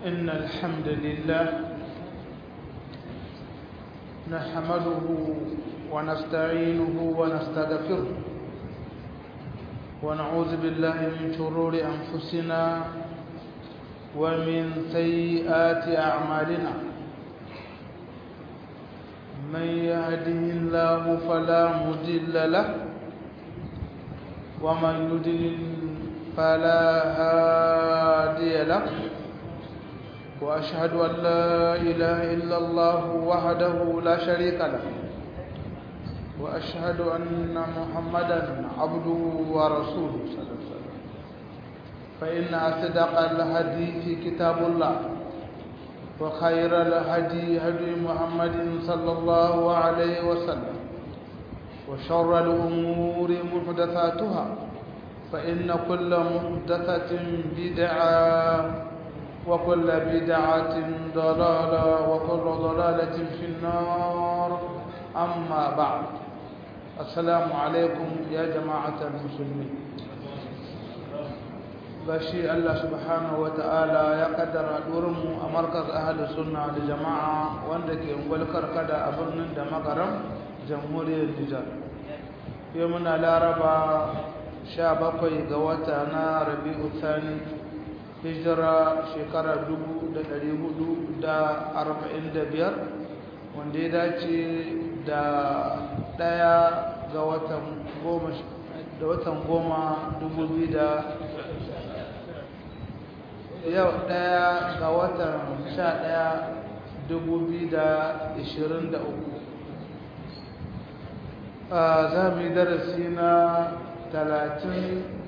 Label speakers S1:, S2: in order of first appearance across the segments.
S1: إن الحمد لله نحمده ونستعينه ونستغفره ونعوذ بالله من شرور أنفسنا ومن سيئات أعمالنا من يهده الله فلا مضل له ومن يضلل فلا هادي له وأشهد أن لا إله إلا الله وحده لا شريك له وأشهد أن محمدا عبده ورسوله صلى الله عليه وسلم فإن أصدق الحديث كتاب الله وخير الهدي هدي محمد صلى الله عليه وسلم وشر الأمور محدثاتها فإن كل محدثة بدعة وكل بدعة ضلالة وكل ضلالة في النار أما بعد السلام عليكم يا جماعة المسلمين gashi Allah subhanahu ta'ala ya kaddara mu a markaz ahlus sunna da jama'a wanda ke ungulkar kada a birnin da magaram jamhuriyar Nijar yau muna laraba 17 ga wata na Rabiul Thani hijira shekara 1445 wanda ya dace da 1 ga watan 10 yau 1 ga watan 11 2023 za mu yi darasi na 32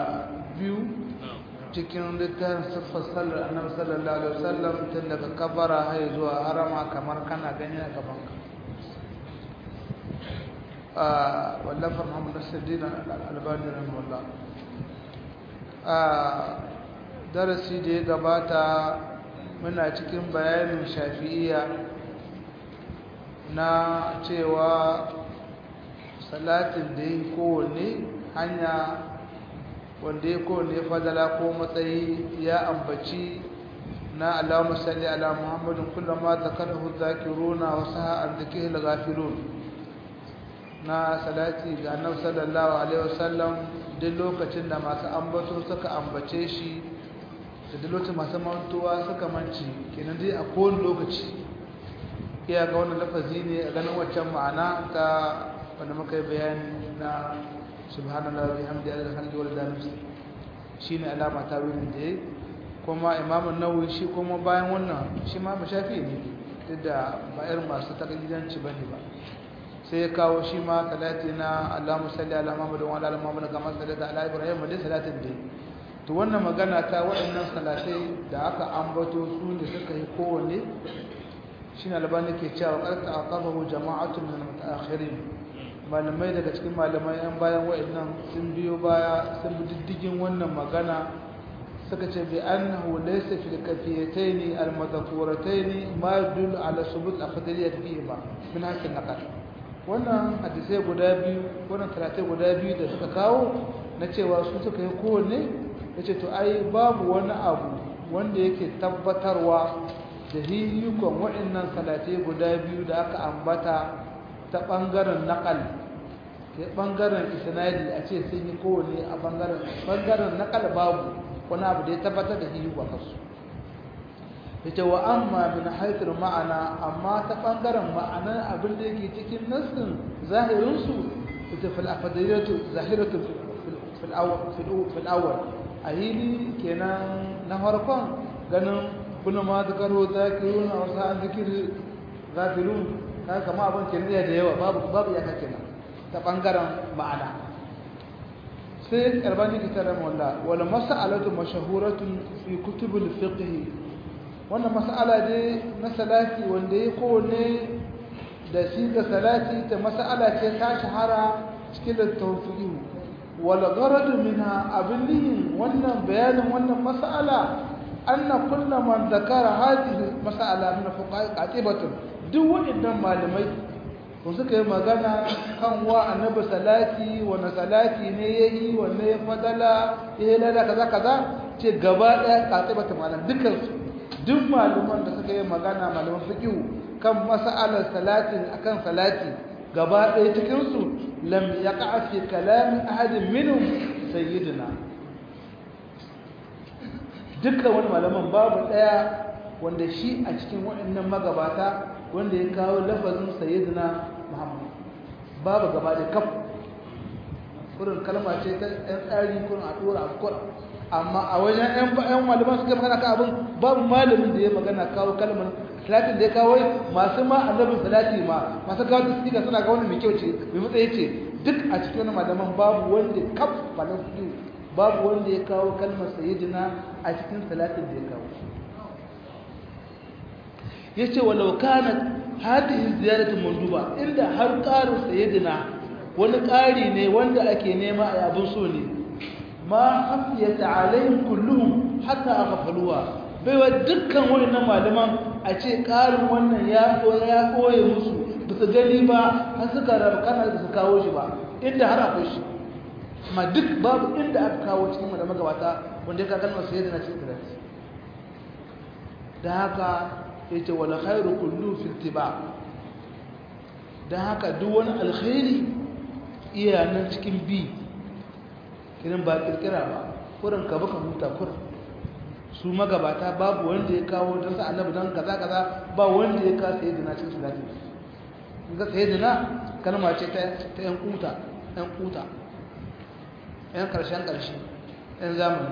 S1: cikin littafin siffar sallar annabi sallallahu alaihi wasallam tun daga kabara har zuwa harama kamar kana gani a gabanka wallafar Muhammad Nasiruddin Al-Albani rahimahullah darasi da ya gabata muna cikin bayanin shafi'iyya na cewa salatin da yi kowane hanya wanda ya kowane fadala ko matsayi ya ambaci na Allahumma salli ala Muhammadin kullama zakarahu zakiruna wa saha an dhikrihi al-ghafilun na salati ga Annabi sallallahu alaihi wasallam duk lokacin da masu ambato suka ambace shi da duk lokacin masu mantuwa suka manci kenan dai a kowane lokaci iya ga wannan lafazi ne a ganin waccan ma'ana ta wanda muka yi bayani na subhanallahi wa bihamdihi adada khalqi wa rida nafsi shine alama ta wurin da yake kuma Imam an-Nawawi shi kuma bayan wannan shi ma mashafi ne duk da ba irin masu takalidanci bane ba sai ya kawo shi ma salati na Allahumma salli ala Muhammad wa ala Muhammad kama sallaita ala Ibrahim da salatin da to wannan magana ta waɗannan salatai da aka ambato su ne suka yi kowanne shine Albani ke cewa qarta aqabahu jama'atun min al-mutaakhirin malamai daga cikin malamai yan bayan wa'annan sun biyo baya sun bi diddigin wannan magana suka ce bi annahu laysa fil kafiyatayn al madhkuratayn ma yadullu ala subut afdaliyat fihi ba min hakin naqal wannan hadisai guda biyu wannan talatai guda biyu da suka kawo na cewa su suka yi kowanne yace to ai babu wani abu wanda yake tabbatarwa da hiyukon wa'annan talatai guda biyu da aka ambata ta ɓangaren naƙal ke ɓangaren isnadi a ce sun yi kowane a ɓangaren naƙal babu wani abu da ya tabbatar da hiyu ba kasu ya ce wa amma bin haifar ma'ana amma ta ɓangaren ma'anar abin da yake cikin nassin zahirinsu ita fil'afadiyatu zahiratu fil'awar a hili kenan na farkon ganin kuna ma da karo zakirun a wasu an zikiri zafirun kaga kama abin kenan da yawa babu ya kake nan ta bangaren ma'ana sai Albani ki tare walla wala mas'alatu mashhuratun fi kutubul fiqh wannan mas'ala dai na salati wanda yake kowanne da shi ga salati ta mas'ala ce ta shahara cikin littafin wal gharad minha abin wannan bayanin wannan mas'ala anna kullu man dhakara hadhihi mas'ala min fuqaha qatibatun duk waɗannan malamai ko suka yi magana kan wa annabi salati wani salati ne yayi wanne ya fadala lada kaza kaza ce gaba daya katsibata malam dukkan duk malaman da suka yi magana malaman fiqh kan mas'alar salatin akan salati gaba ɗaya cikin su lam yaqa fi kalam ahadin minhum sayyidina dukkan wani malaman babu daya wanda shi a cikin waɗannan magabata wanda ya kawo lafazin sayyidina Muhammad babu gaba da kaf kurin kalma ce ta ɗan tsari kurin a ɗora a kura amma a wajen ɗan malaman suka magana ka abin babu malamin da ya magana kawo kalmar salatin da ya kawo masu ma annabin salati ma masu kawo da sika suna ga wani mai kyau ce mai matsayi ce duk a cikin wani malaman babu wanda kaf malam su babu wanda ya kawo kalmar sayyidina a cikin salatin da ya kawo yace walau kana hadhihi ziyaratu manduba inda har qarin sayyidina wani ƙari ne wanda ake nema a abin so ne ma hafiyata alaihim kulluhum hatta aghfaluha baiwa dukkan wannan malaman a ce ƙarin wannan ya koye musu ba su gani ba har suka rabkana da su kawo shi ba inda har akwai shi amma duk babu inda aka kawo cikin malaman gabata wanda ya kalmar sayyidina cikin salati da haka yace wala khairu kullu fi ittiba dan haka duk wani alkhairi iya nan cikin bi kiran ba kirkira ba kurin ka baka huta kurin su magabata babu wanda ya kawo dan sa annabi dan kaza kaza ba wanda ya kawo sayyidina cikin salati ga sayyidina kalma ce ta yan kuta yan karshen karshe yan zamani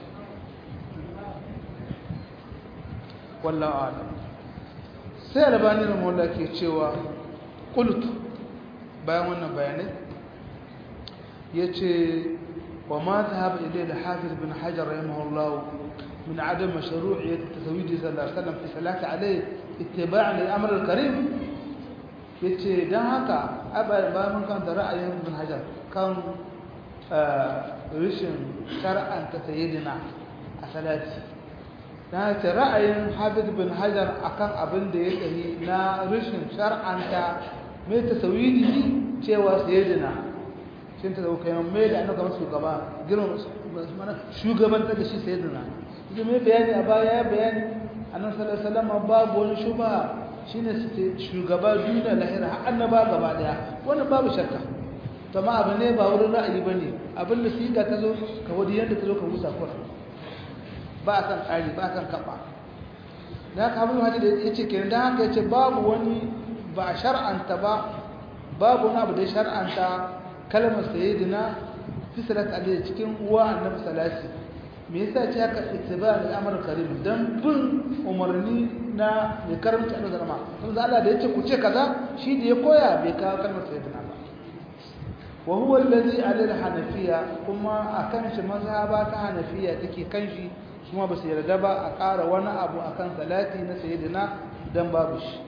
S1: wallahu a'lam sai albani rahimahullah ke cewa qult bayan wannan bayanai yace wa ma dhahaba ilayhi al-hafiz ibn hajar rahimahullah min adam mashru'iyyat at-tazwid sallallahu alaihi wasallam fi salati alayhi ittiba'an lil-amr al-karim yace dan haka ba mun kan da ra'ayin ibn hajar kan rishin shar'an ta sayyidina a salati na ce ra'ayin Habib bin Hajar akan abin da ya tsari na rashin shar'anta mai tasawiri cewa sayyidina shin ta dauka yan mai da annabawa shugaba girman shugaban da shi sayyidina idan mai bayani a baya bayani annabi sallallahu alaihi wasallam babu wani shubha shine shugaba duniya lahira har annaba gaba daya wannan babu shakka to ma abu ne ba wurin ra'ayi bane abin da siga ta zo ka wadi yanda ta zo ka musa kura ba san tsari ba san kaba da haka abin hajji da ya ce kenan don haka ya ce babu wani ba shar'anta ba babu wani abu da shar'anta kalmar sayyidina fi salat alayhi cikin uwa annabi salati me yasa ce haka ittiba da amr karim dan bin umarni na mai karamta annabi zama don Allah da yace ku ce kaza shi da ya koya bai kawo kalmar sayyidina ba wa huwa alladhi alayhi hanafiya kuma akan shi mazhaba ta hanafiya take kan shi kuma ba su yarda ba a ƙara wani abu akan salati na sayyidina dan babu shi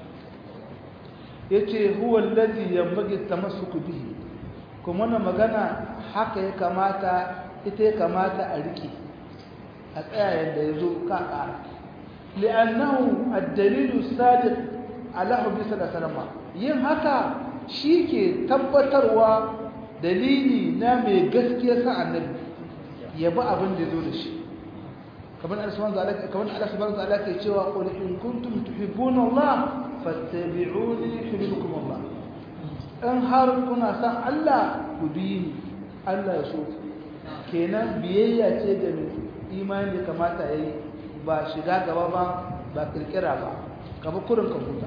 S1: yace huwa alladhi yanbaghi tamassuku bihi kuma wannan magana haka ya kamata ita ya kamata a riki a tsaya yanda yazo ka ƙara li'annahu ad-dalilu sadiq ala hubbi sallallahu alaihi wasallam yin haka shike tabbatarwa dalili na mai gaskiya sa annabi yabi abin da yazo da shi kamar Allah subhanahu wa ta'ala ke cewa qul in kuntum tuhibbuna Allah fattabi'uni yuhibbukum Allah in har kuna san Allah ku bi ni Allah ya so kenan biyayya ce da imani kamata yayi ba shiga gaba ba kirkira ba gaba kurin ka huta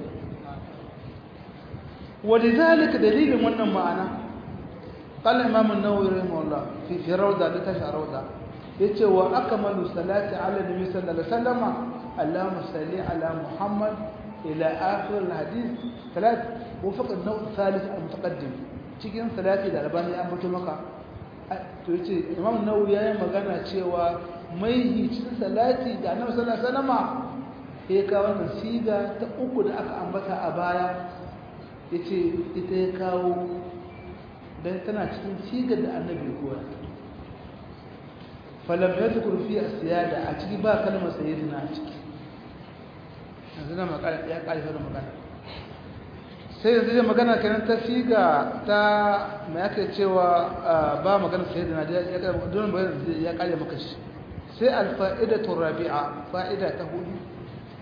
S1: ولذلك دليل wannan ma'ana قال الامام النووي رحمه الله في روضه لتشروضه yace wa akmalu salati ala nabi sallallahu alaihi wasallam allahumma salli ala muhammad ila akhir alhadith salat wa faqad naw thalith al-mutaqaddim cikin salati da albani an fito maka to yace imam nawawi yayin magana cewa mai hicin salati da annabi sallallahu alaihi wasallam ya kawo wannan siga ta uku da aka ambata a baya yace ita ya kawo dan tana cikin sigar da annabi ya koya falam yadhkur fi as-siyada a ciki ba kalmar sayyidina a ciki yanzu na magana ya kare wannan magana sai yanzu da magana kenan ta siga ta me yake cewa ba magana sayyidina ya kare don bayan ya kare maka shi sai al-fa'idatu rabi'a fa'ida ta hudu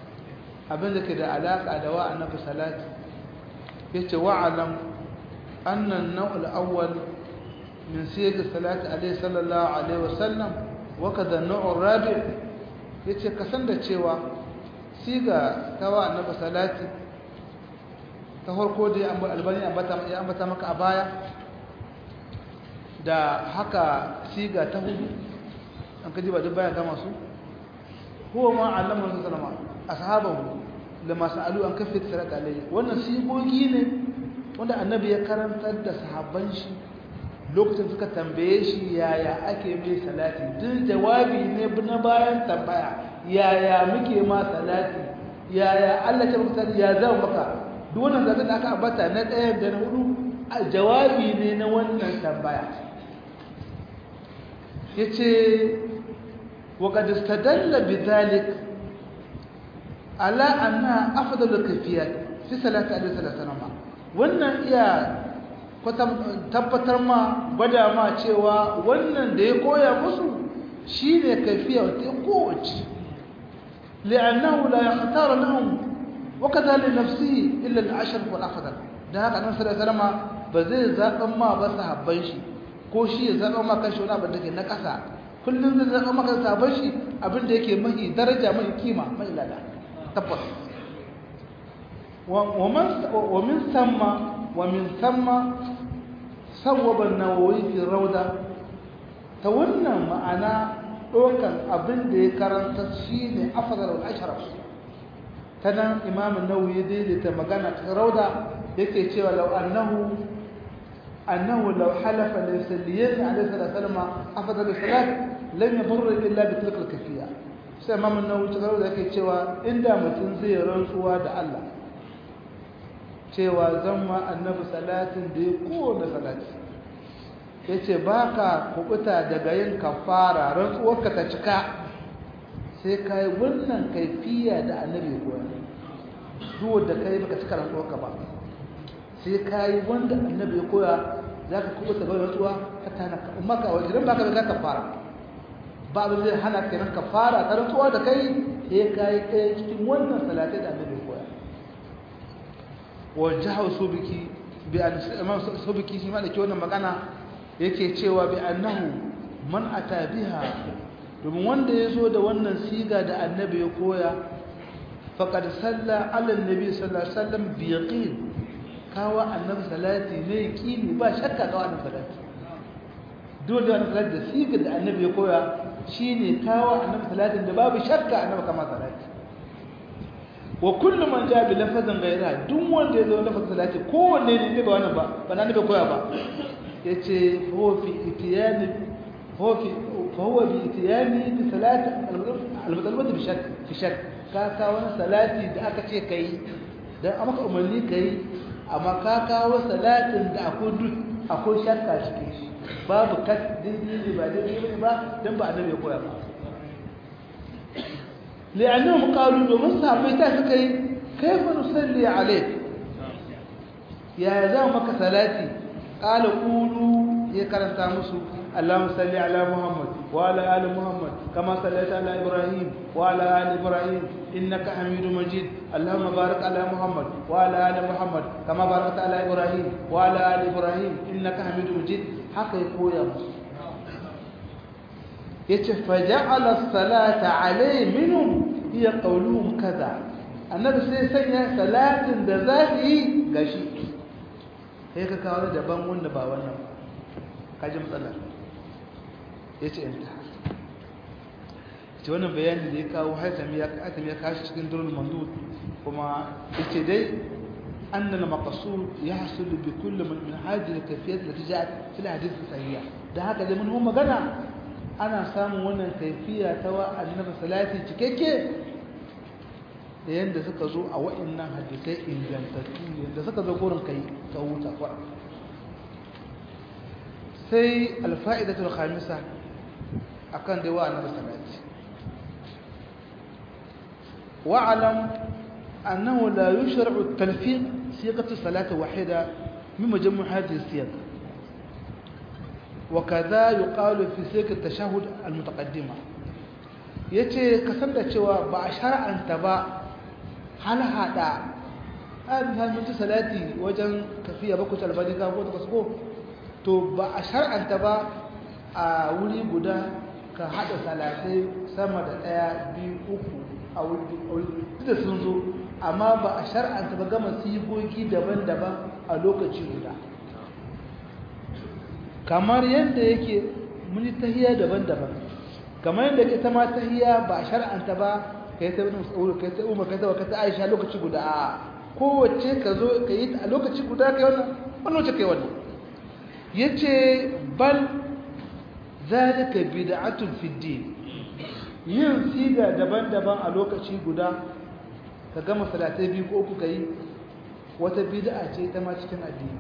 S1: abin da ke da alaka da wa annabi salati yace wa'alam anna an-naw' al-awwal min siyaq salati alayhi sallallahu alaihi wasallam wa kadha an-naw' ar-rabi' yace kasan da cewa siga ta wa annabi salati ta farko dai albani ya ambata maka a baya da haka siga ta hudu an kaji ba duk bayan gama su huwa ma allama sallama ashabahu lama sa'alu an kaffat salat alayhi wannan sigogi ne wanda annabi ya karantar da sahabban shi lokacin suka tambaye shi yaya ake mai salati duk jawabi ne na bayan tambaya yaya muke ma salati yaya Allah ya maka ya zama maka duk wannan zakat da aka ambata na ɗaya da na hudu jawabi ne na wannan tambaya yace وقد استدل بذلك على أنها أفضل الكيفيات في صلاة عليه الصلاة والسلام wannan iya tabbatar ma gwada ma cewa wannan da ya koya musu shine kaifiya wata kowace li'annahu la yakhtaru lahum wa kadha li nafsihi illa al-ashr wal afdal dan haka annabi sallallahu alaihi wasallam ba zai zaban ma ba sahabban shi ko shi ya zaban ma kanshi wani abin da ke na kasa kullum zai zaɓa maka sabon shi abinda yake mahi daraja mahi kima mai lada tabbas wa min samma sawwaba an-nawawi fi rawda ta wannan ma'ana dokan abinda ya karanta shine afdalul ashraf tanan imam an-nawawi ya daidaita magana ta rawda yake cewa law أنه لو حلف ليصلين عليه الصلاة والسلام أفضل الصلاة لم يضر إلا بتلك الكفية sai Imam Nawawi ta da yake cewa inda mutum zai rantsuwa da Allah cewa zamma annabi salatin da ya kowane salati yace baka kubuta daga yin kafara rantsuwarka ta cika sai kai wannan kaifiya da annabi koyar duk da kai baka cika rantsuwarka ba sai kai wanda annabi ya koya zaka kubuta ga rantsuwa ka tana maka wajirin baka ga kafara ba abin zai hana kai kafara ta rantsuwa da kai sai kai kai cikin wannan salatai da annabi ya koya wajahu subiki bi al-imam subiki shi ma da ke wannan magana yake cewa bi annahu man ata biha domin wanda yazo da wannan siga da annabi ya koya faqad salla ala annabi sallallahu alaihi wasallam bi yaqin kawa annabi salati ne yaqini ba shakka kawa annabi salati dole wannan salati da siga da annabi ya koya shine kawa annabi salatin da babu shakka annabi kama salati wa kullu man jaa bi lafazin ghayra duk wanda yazo lafazin salati kowanne ne ba wannan ba ba nan bai koya ba yace huwa fi itiyani huwa bi itiyani bi salati al-mutalabbat bi shakk fi shakk ka wani salati da aka ce kai dan amaka umarni kai amma ka kawo salatin da akwai shakka cikin shi babu dindini ba dindini ba dan ba annabi ya koya ba لأنهم قالوا لمن صحبيتها كيف نصلي عليك يا زومك صلاتي قال قولوا يكرن تامسو اللهم صل على محمد وعلى آل محمد كما صليت على إبراهيم وعلى آل إبراهيم إنك حميد مجيد اللهم بارك على محمد وعلى آل محمد كما باركت على إبراهيم وعلى آل إبراهيم إنك حميد مجيد حق يقول يا مسلم yace faja'ala as-salata alayhi minhum hiya qawluhum kaza annabi sai sanya salatin da zai gashi sai ka kawo daban wanda ba wannan kaji matsala yace inta ce wannan bayani da ya kawo haitami ya kashi cikin durul mandud kuma yace dai anna al-maqsud yahsul bi kulli min hadhihi al-kayfiyat allati ja'at fi al-hadith as-sahih da haka da mun magana ana samun wannan kaifiya ta wa annabi salati cikakke da yanda suka zo a wa'annan hadisai ingantattu yanda suka zo gurin kai ka huta kwa sai alfa'idatul khamisa akan da wa annabi salati wa'lam annahu la yushra'u at-talfiq siqatu salati wahida min majmu' hadhihi as-siyaq وكذا يقال في سياق التشهد المتقدمه yace ka san da cewa ba a shar'anta ba hal hada an halminta salati wajen kafiya bakwai albani ka ko takwas ko to ba a shar'anta ba a wuri guda ka hada salatai sama da 1 2 3 a wuri da sun zo amma ba a shar'anta ba gama sigogi daban-daban a lokaci guda kamar yadda yake mun yi tahiyya daban-daban kamar yadda ita ma tahiyya ba a shar'anta ba kai ta ibn Mas'ud kai ta Umar kai ta Aisha lokaci guda a kowace ka zo ka yi a lokaci guda kai wannan lokaci kai wannan yace bal zalika bid'atun fi din yin siga daban-daban a lokaci guda ka gama salatai biyu ko uku kai wata bid'a ce ta ma cikin addini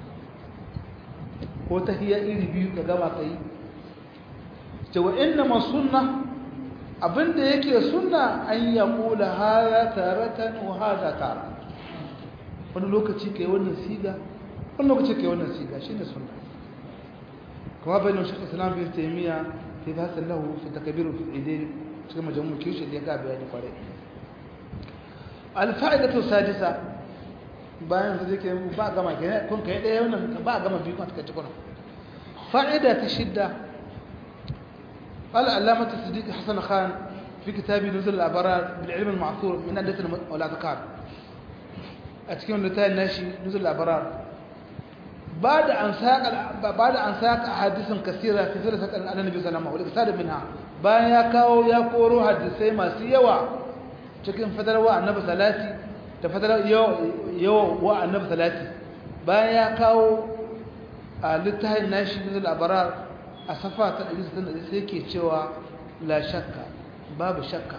S1: ko tahiyya iri biyu ka gama kai cewa innama sunna abinda yake sunna an yaqula hada taratan wa hada tara wani lokaci kai wannan siga wani lokaci kai wannan siga shine sunna kuma bayan Sheikh Islam bin Taymiyyah fi bahth lahu fi takbir fi al-idain cikin majmu' kishi da ya ga bayani kware al-fa'idatu sadisa bayan da yake ba gama kai kun kai daya wannan ba gama biyu kan take kuna fa'ida ta shidda قال علامة الصديق حسن خان في كتاب نزل الأبرار بالعلم المعثور من أدلة والأذكار أتكلم لتاي الناشي نزل الأبرار بعد أن ساق أحاديث كثيرة في سيرة على النبي صلى الله عليه وسلم والإكثار منها bayan ya kawo ya koro hadisai masu yawa cikin fadarwa annabi salati da fadar yawa wa annabi salati bayan ya kawo a littafin nashi nuzul abrar a safa ta 160 sai yake cewa la shakka babu shakka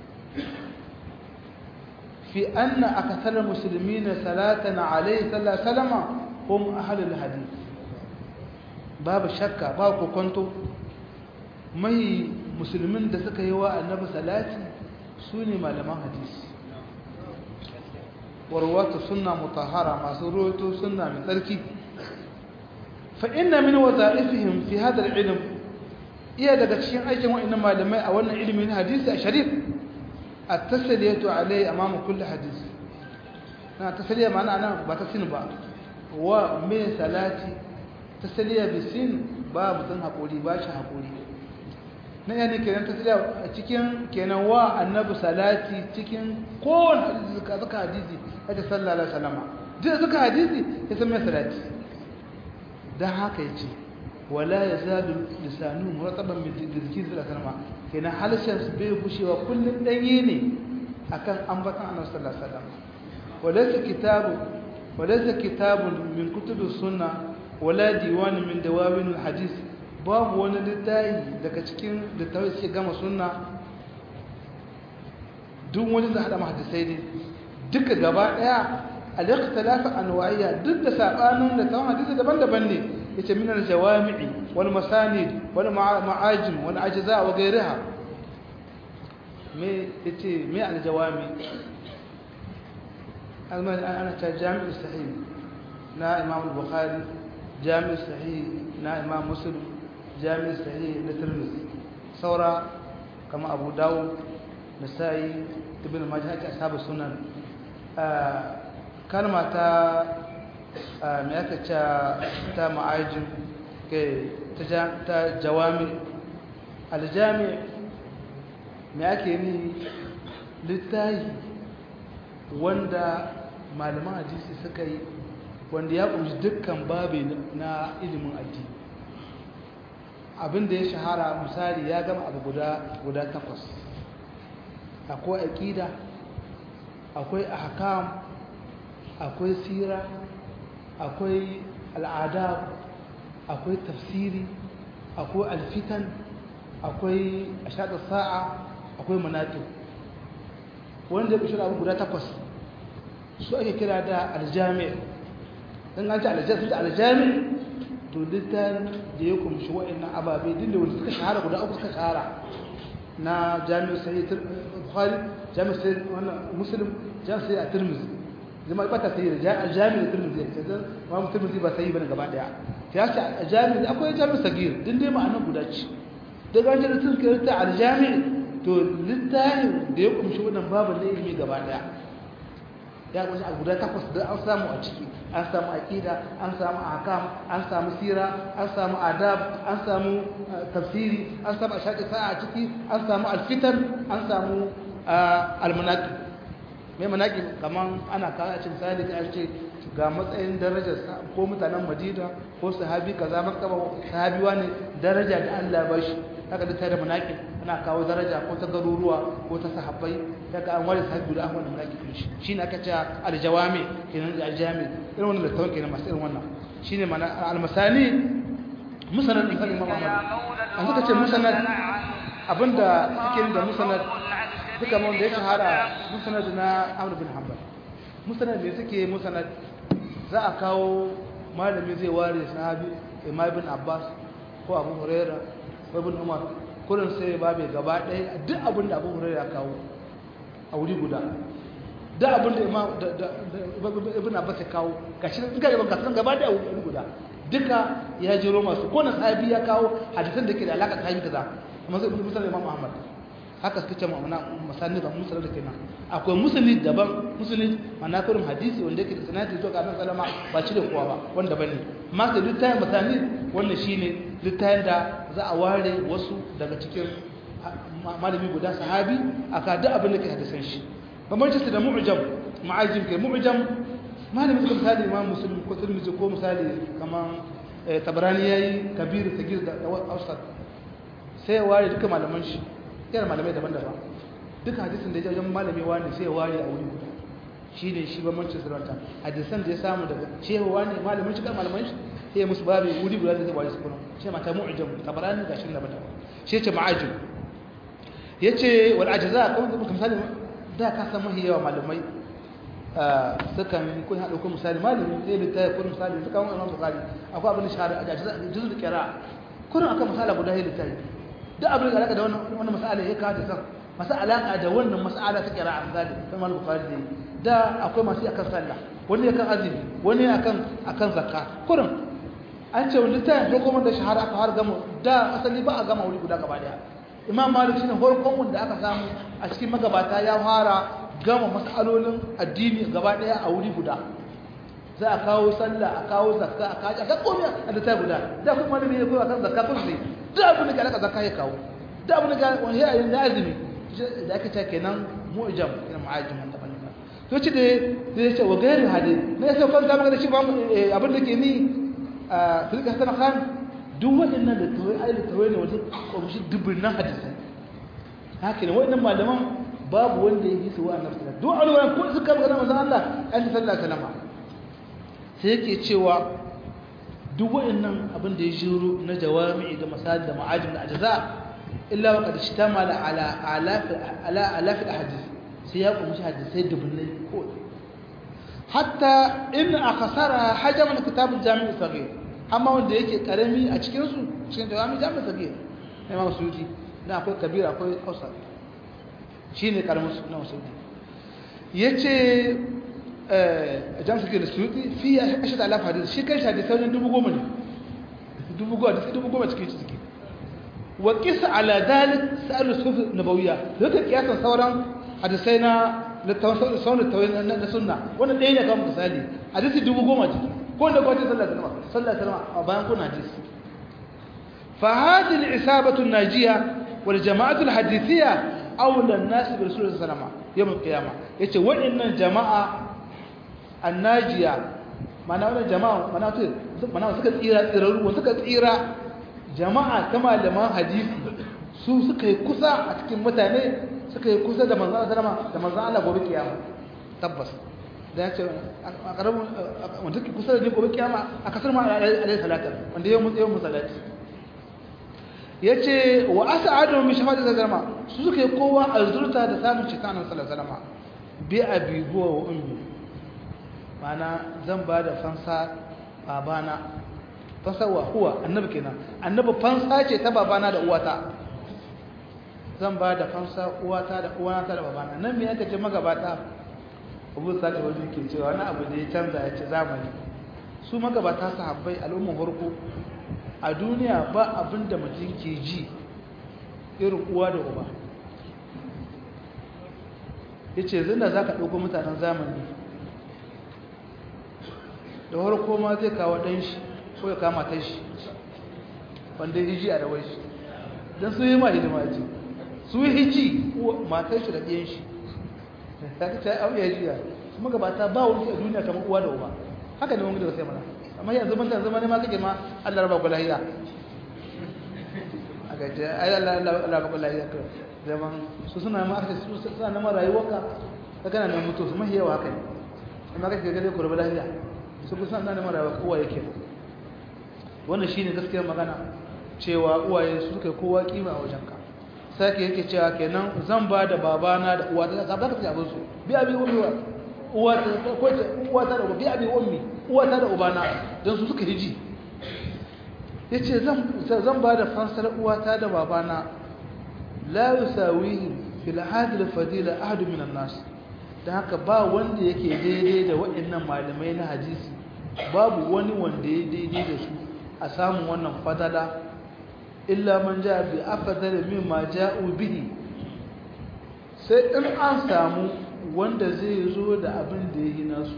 S1: fi anna akthar muslimina salatan alayhi sallallahu alaihi wasallam hum ahlul hadith babu shakka ba ku kwanto mai musulmin da suka yi wa annabi salati sune malaman hadisi warwatu sunna mutahhara masu ruwato sunna mai tsarki fa inna min wazaifihim fi hada al-ilm iya daga cikin aikin wa'annan malamai a wannan ilimin hadisi a sharif at-tasliyatu alai amama kulli hadis na tasliya ma'ana ana ba ta sin ba wa min salati tasliya bi sin ba mutun hakuri ba shi hakuri nan yani kenan tasliya a cikin kenan wa annabi salati cikin kowane hadisi zaka hadisi da sallallahu alaihi wasallam duk zaka hadisi ya san mai salati dan haka yace wala yazalu lisanu murataban bi dhikri sallallahu alaihi wasallam kenan halshen su bai gushewa kullun danye ne akan ambatan annabi sallallahu alaihi wasallam walaysa kitabun min kutubus sunnah wala diwan min dawawin alhadith babu wani littafi daga cikin littafai sai gama sunna duk wani da hada hadisai ne duka gaba daya al-ikhtilaf anwa'iyya duk da sabanin da tawon hadisi daban-daban ne yace min al-jawami'i wal masanid wal ma'ajim wal ajza wa ghayriha me yace me al-jawami ana ta jami' sahih na imam al-bukhari jami' sahih na imam muslim jami' sahih na tirmidhi saura kama abu dawud nasa'i ibn majah ta ashabu sunan kalma ta me aka ce ta ma'ajin ke ta jawami aljami me ake ni littafi wanda malaman hadisi suka yi wanda ya kunshi dukkan babu na ilimin addini abinda ya shahara misali ya gama abu guda 8 akwai aqida akwai ahkam akwai sira akwai al'adab akwai tafsiri akwai alfitan akwai ashadu sa'a akwai manaqib wanda ya kushi abu guda 8 su ake kira da aljami' dan an ce aljami' to littan da ya kumshi wa'annan ababe din da wanda suka shahara guda 3 suka shahara na jami'u sahih bukhari jami'u sahih muslim jami'u sahih at-tirmidhi zama ba ta sahih jami'u at-tirmidhi sai ma tirmidhi ba sahih bane gaba daya sai ya ce jami'u akwai jami'u sagir din dai ma'anar guda ce daga an da tun ta al-jami' to littafin da ya kumshi wannan babu da ilimi gaba daya ya kunshi abu guda takwas da an samu a ciki an samu aqida an samu ahkam an samu sira an samu adab an samu tafsiri an samu ashaqi sa'a a ciki an samu alfitan an samu almanaqib mai manaqib kaman ana kawo cin misali da an ce ga matsayin darajar ko mutanen Madina ko sahabi kaza makaba sahabi wani daraja da Allah ya bashi haka da tare manaqib ana kawo daraja ko ta garuruwa ko ta sahabbai daga an wani sahabi da an wani manaqib shi shine aka ce aljawami kenan aljami irin wannan da tawke ne masu irin wannan shine mana almasani musnad din Imam Ahmad an suka ce musnad abinda suke da musnad duka mun da ya shahara musnad na Ahmad bin Hanbal musnad ne suke musnad za a kawo malami zai ware sahabi Imam ibn Abbas ko Abu Hurairah ko Ibn Umar kullun sai babe gaba ɗaya duk abin da Abu Hurairah ya kawo a wuri guda duk abin da Imam Ibn Abbas ya kawo gashi duka gaban kasan gaba ɗaya a wuri guda duka ya jiro masu ko na sahabi ya kawo hadisan da ke da alaka sahabi kaza amma sai musulmi Imam Ahmad haka suka ce ma'ana musannid da musnad da kenan akwai musnad daban musnad ma'ana kurin hadisi wanda yake da sanadi to ga Annabi sallama ba shi da kowa ba wanda bane amma sai littafin musannid wannan shine littafin da za a ware wasu daga cikin malami guda sahabi aka da abin da ke hadisan shi bambanci da mu'jam ma'ajim ke mu'jam malami suka misali Imam Muslim ko Tirmidhi ko misali kaman Tabarani yayi kabir sagir da awsat sai ware duka malaman shi yana malamai daban-daban duka hadisin da ya wajen malami wani sai ware a wuri guda shi ne shi bambancin sarauta hadisan da ya samu daga cewa wani malamin shi kan malaman shi sai ya musu babu wuri guda da zai ware su kuma shi mata mu'jam tabarani ga shi daban-daban shi ce ma'ajim yace wal ajza kuma da misali da ka san mahi yawa malamai sukan kun hada ko misali malami sai da tayi kun misali suka wannan Imam Bukhari akwai abin shahara ajza juzu kira kun akan misala guda yayi tayi duk abin da alaka da wannan mas'ala ya kawo da san masu alaka da wannan mas'ala ta kira an gadi kamar Bukhari ne da akwai masu akan sallah wani akan azumi wani akan zakka kurin an ce wani tayin farkon da shahara aka har gama da asali ba a gama wuri guda gaba daya Imam Malik shine farkon wanda aka samu a cikin magabata ya fara gama mas'alolin addini gaba daya a wuri guda za a kawo sallah a kawo zakka a kawo komai a da ta guda da kuma malami ne ko akan zakka kun sai da abin da ga alaka zakka ya kawo da abin da ga wani ya yi azumi da ake ta kenan mu'jam kenan mu'ajim da ballaka to ce da ya ce wa gairu hadi ne sai kan zama da shi ba abin da ke ni a filka Hassan Khan duk waɗannan da tawai ai da tawai ne wajen komshi dubunnan hadisi haka ne waɗannan malaman babu wanda ya yi su wa annabi duk alwan ko suka ga manzon Allah sallallahu alaihi wasallam sai yake cewa duk waɗannan abin da ya jiro na jawami'i da masal da ma'ajim da ajza illa wa qad ishtamala ala alaf ahadith sai ya kumshi hadisai dubunnai ko hatta in akhsara hajam kitab al-jami' al-saghir amma wanda yake karami a cikin su cikin jawami jami' al-saghir Imam Suyuti da akwai kabira akwai ausar shine karamin su na Suyuti yace jam suke da Suyuti fi 10000 hadisi shi kai hadisi wajen 10,000 ne 10,000 cikin shi suke wa qis ala dalik sa'al sufuf nabawiyya duka kiyasan sauran hadisai na littafin sauran na sunna wannan ɗaya ne kan misali hadisi 10,000 ciki ko da kwace sallallahu alaihi wasallam a bayan kuna hadisi fa hadhihi al-isabatu an-najiyya wal jama'atu al-hadithiyya awla an-nas bi rasulullah sallallahu alaihi wasallam yawm al-qiyamah yace waɗannan jama'a an-najiyya mana wannan jama'a mana suka tsira jama'a ta malaman hadisi su suka yi kusa a cikin mutane suka yi kusa da manzon Allah da manzon Allah gobe kiyama tabbas da yace a karamin wanda ke kusa da ni gobe kiyama a kasar ma alaihi salatu wanda yau musallati yace wa as'adu min shafa'ati zalama su suka yi kowa azurta da samun cikin annabi sallallahu alaihi wasallam bi abi huwa wa ummi mana zan ba da fansa babana fansa wa huwa annabi kenan annabi fansa ce ta babana da uwata zan ba da fansa uwata da uwata da babana nan me aka ce magabata Abu Sa'id wani ke cewa wani abu da ya canza ya ce zamani su magabata sahabbai al'umman farko a duniya ba abin da mutum ke ji irin uwa da uba yace zinda zaka dauko mutanen zamani da farko ma zai kawo ɗan shi ko ya kama ta shi wanda ya hiji a rawar shi don su yi ma hidima ce su yi hiji matar shi da ɗiyan shi ta ta yi abu ya jiya kuma gabata ba wani a duniya kamar uwa da uba haka ne wani da sai mana amma yanzu mun zama ne ma kake ma Allah raba ku lahiya a gaje ai Allah raba ku lahiya ka zaman su suna ma aka su suna ma rayuwarka ka kana nan mutu su mahiyawa haka ne amma kake ga dai ku raba lahiya su kusa nan ma rayuwa kowa yake wannan shine gaskiyar magana cewa uwaye su suka kowa kima a wajenka sake yake cewa kenan zan ba da babana da uwata ka ba ka ci abin su bi abi ummi uwata ko uwata da bi abi ummi uwata da ubana dan su suka hiji yace zan ba da fansar uwata da babana la yusawihi fil hadil fadila ahad min an-nas dan haka ba wanda yake daidai da waɗannan malamai na hadisi babu wani wanda ya daidai da su a samun wannan fadala illa man jaa bi afdal mimma ja'u bihi sai in an samu wanda zai zo da abin da yake nasu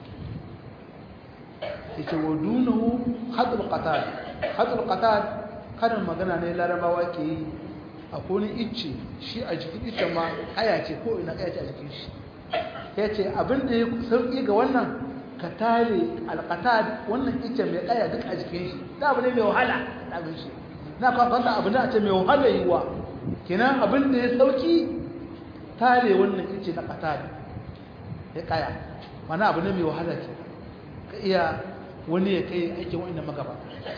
S1: yace wadunahu hadul qatad karin magana ne larabawa ke yi akwai icce shi a jikin icce ma aya ce ko ina aya ce a jikin shi yace abin da ya sauki ga wannan ka tare alqatad wannan icce mai aya duk a jikin shi da abu ne mai wahala da abin shi na kwanta abu da ce mai wahala yiwa kenan abin da ya sauki tare wannan icce na qatad ya kaya mana abu ne mai wahala ce ka iya wani ya kai aikin wa'annan magaba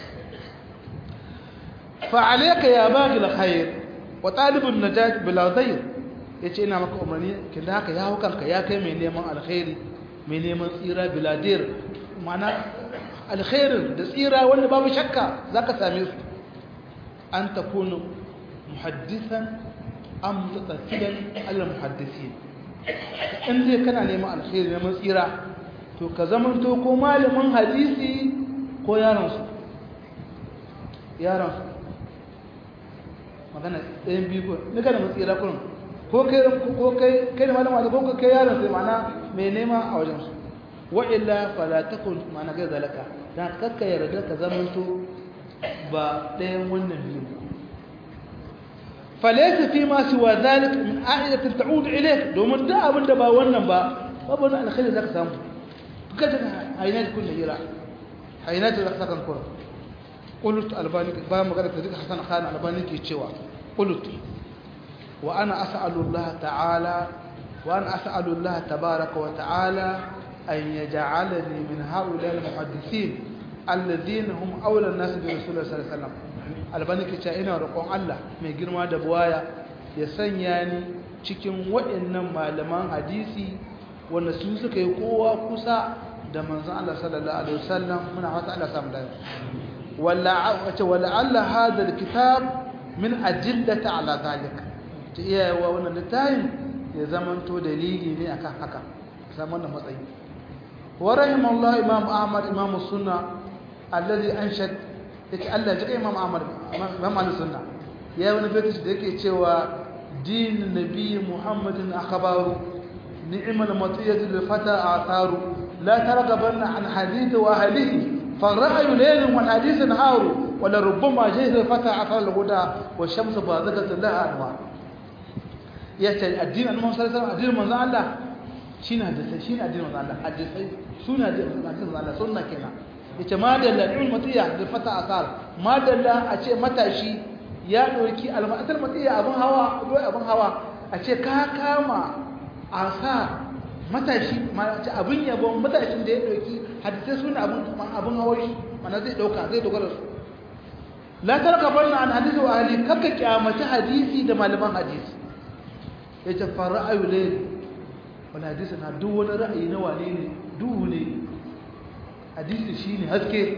S1: fa alayka ya baghi alkhair wa talibun najat bila dhayr yace ina maka umarni kin da haka ya hukanka ya kai mai neman alkhairi mai neman tsira bila dir mana alkhairin da tsira wanda babu shakka zaka same su an takunu muhaddisan am mutasilan al muhaddisin in dai kana neman alkhairi neman tsira to ka zamanto ko malamin hadisi ko yaron su magana ɗayan biyu ko ni kana matsira kullum ko kai da malama da ko kai yaron sai mana mai nema a wajen su wa illa fala takun mana ga zalaka dan kakka yarda ka zamanto ba ɗayan wannan biyu falaysa fi ma siwa zalik min a'idatin ta'ud ilayk domin da abin da ba wannan ba babu wani alkhairi zaka samu kaje hainat kullu yira hainat da sakan kura قلت الباني با magana ta duka Hassan Khan Albani ke cewa قلت وانا اسال الله تعالى وانا اسال الله تبارك وتعالى ان يجعلني من هؤلاء المحدثين الذين هم اولى الناس برسول الله صلى الله عليه وسلم Albani ke cewa ina roƙon Allah mai girma da buwaya ya sanya ni cikin waɗannan malaman hadisi wanda su suka yi kowa kusa da manzon Allah sallallahu alaihi wasallam muna fata Allah samu dace ولعل هذا الكتاب من أدلة على ذلك تيا وانا لتاين يا زمن تو دليلي ني akan haka zaman da matsayi ورحم الله امام احمد امام السنه الذي انشد yake Allah ji kai imam Ahmad imam al-sunna ya wani baiti da yake cewa din nabi Muhammadin akhbaru ni'mal matiyatu lil fata atharu la targhabanna an hadith wa ahlihi فالرأي ليل والحديث نهار ولربما جهل الفتى عثر الهدى والشمس بازغة لها أنوار يأتي الدين أنه صلى الله عليه وسلم الدين من الله شين حدثي شين الدين من الله حدثي شين الدين من الله سنة كنا yace ma dalla ilmul matiya da fata asar ma dalla a ce matashi ya doki almatal matiya abun hawa a ce ka kama asar matashi ma ce abun yabon matashin da ya doki hadisi suna abun hawa shi mana zai dogara su la tarkabanna an hadisi wa ahli kakka kiyamata hadisi da malaman hadisi yace fa ra'ayu layl wala hadisi na duk wani ra'ayi na wane ne duhu ne hadisi shine haske